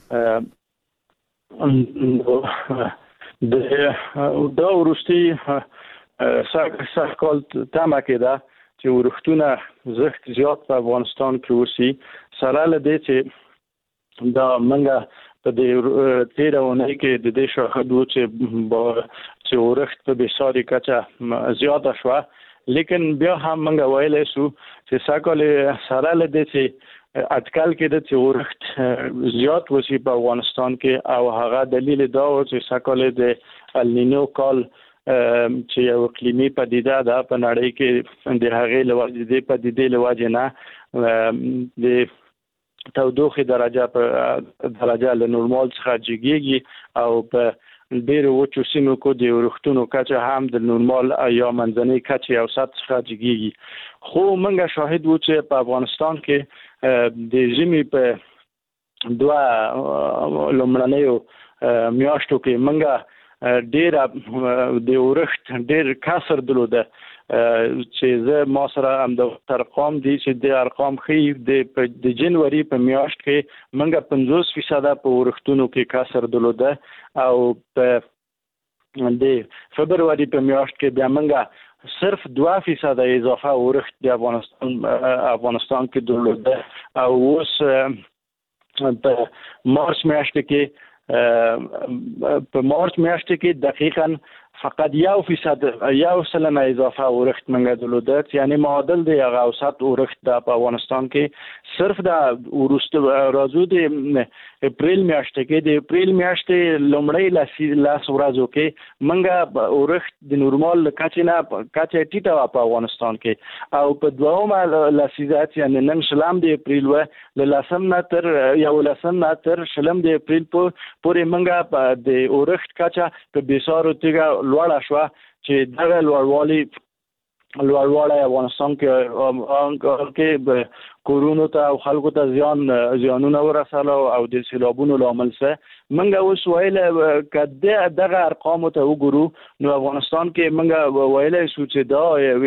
N: دا ورستي سږکال تمه کې ده چې ورښتونه زښت زیات په افغانستان کې وسی سره له دې چې دا منګه په دې تیر اونۍ کې د دې شاهد وو چې ورښت په بساري کچه زیاته شوه لیکن بیا هم منګه ویلای شو چې سږکال سره له دې چې اټکل کېده چې ورښت زیات وسی په افغانستان کې او هغه دلیل دا و چې سږکال د النینو کال چې یو اقلیمي پدیده ده په نړۍ کې د هغې له وجې د پدیدې له وجې نه د تودوخې درجه له نورمال څخه جګیږي او په ډېرو وچو سیمو کې د ورښتونو کچه هم د نورمال یا منځنۍ کچې او سطح څخه جګیږي. خو موږ شاهد وو چې په افغانستان کې د ژمي په دوه لومړنیو میاشتو کې موږ ډیر د ورښت ډیر کسر درلوده چې زه ما سره هم د ارقام دي چې د ارقام خي د جنوري په میاشت کې منګه 50% په ورښتونو کې کسر درلوده او په د فبرवरी په میاشت کې بیا منګه صرف 2% اضافه ورښت د افغانستان کې درلوده او اوس په مارچ میاشت کې په مارچ میاشت کې دقیقاً فقط 1% اضافه ورښت منګه درلوده یعنی معادل دی هغه اوسط ورښت د افغانستان کې صرف د ورسته راځو د اپریل میاشت کې د اپریل میاشت لومړی لاس ورځو کې منګه ورښت د نورمال کچه ټیټه په افغانستان کې او په دوامه لاسیزات یعنی نن شلم د اپریل و لسم تر شلم د اپریل پورې منګه د ورښت کچه په بیسارو تیګه لوړه شو چې دغه لوړوالی افغانستان کې کورونو ته او خلکو ته زیانونه ورساله او د سیلابونو لامل څه منګه اوس ویل کده دغه ارقام ته وګورو نو افغانستان کې منګه ویل شو چې دا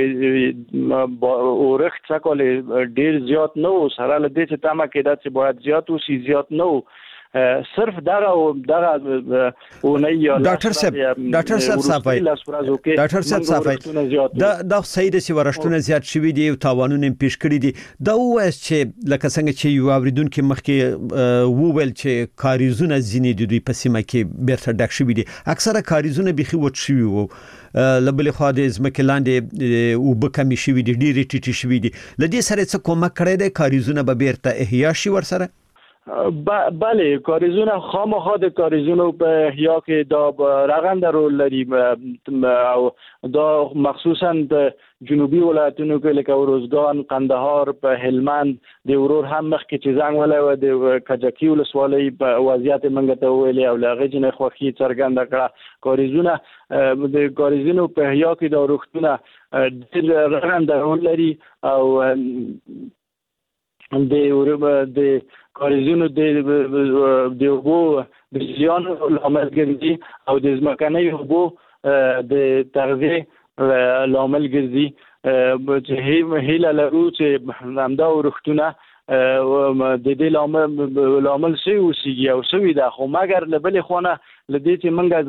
N: ورښت څکول ډیر زیات نو سره لدې چې تمه کېده چې باید زیات وسی زیات نو صرف دغه اونۍ یا
C: ډاکټر صاحب صافی دا صحیح دي چې ورښتونه زیات شوي دي او تاوانونه پیښ کړي دي دا وایي چې لکه څنګه چې یو اوریدونکو مخکې وویل چې کاریزونه ځینې د دوی په سیمه کې بیرته ډک شوي دي اکثره کاریزونه بيخي وټ شوي وو لبل خو د ځمکې لاندې او بکمی شوي دي ډېری ټیټي شوي دي لدې سره څه کومک کړی دی کاریزونه به بیرته احیا شي ورسره
N: بله کاریزونه خامخا د کاریزونو په احیا کې دا رغنده رول لري او دا مخصوصا په جنوبي ولایتونو کې لکه روزګان قندهار په هلمند د ورور هم مخکې چې زنګ ولا و د کجکی ولسوالۍ په وضعیت منګه ته ویلي او لاغې جنې خوخي څرګنده کړه کاریزونه د کاریزونو په احیا کې دا روختونه د رغنده رول لري او د کاریزونو د اوبو د زیان لامل ګرځي او د ځمکنۍ اوبو د تغذیه لامل ګرځي چې هیله لرو چې همدا ورښتونه د دې لامل شي اوسېږي او شوي ده خو مګر له بلې خوا نه له دې چې موږ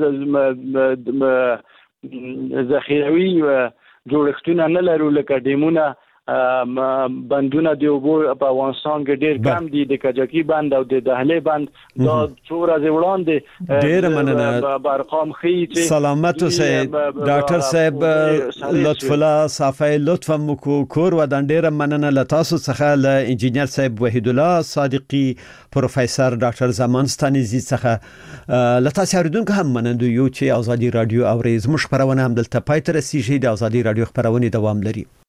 N: ذخیروي جوړښتونه نه لرو لکه ډیمونه بندونه د اوبو په افغانستان کې ډېر کم دي د کجکي بند او د دهلې بند دا څو ورځې وړاندې
C: ډېر مننه
N: برقام خي چې
C: سلامت اوسئ ډاکټر صاحب لطف الله صافي لطف مکو کور ودان ډېر مننه له تاسو څخه له انجینر صاحب وحید الله صادقي پروفیسور ډاکټر زمان ستانیزي څخه له تاسو اوریدونکو هم مننه یو چې ازادي رادیو او زموږ خبرونه هم دلته پای ته رسیدي د ازادي رادیو خبرونه دوام لري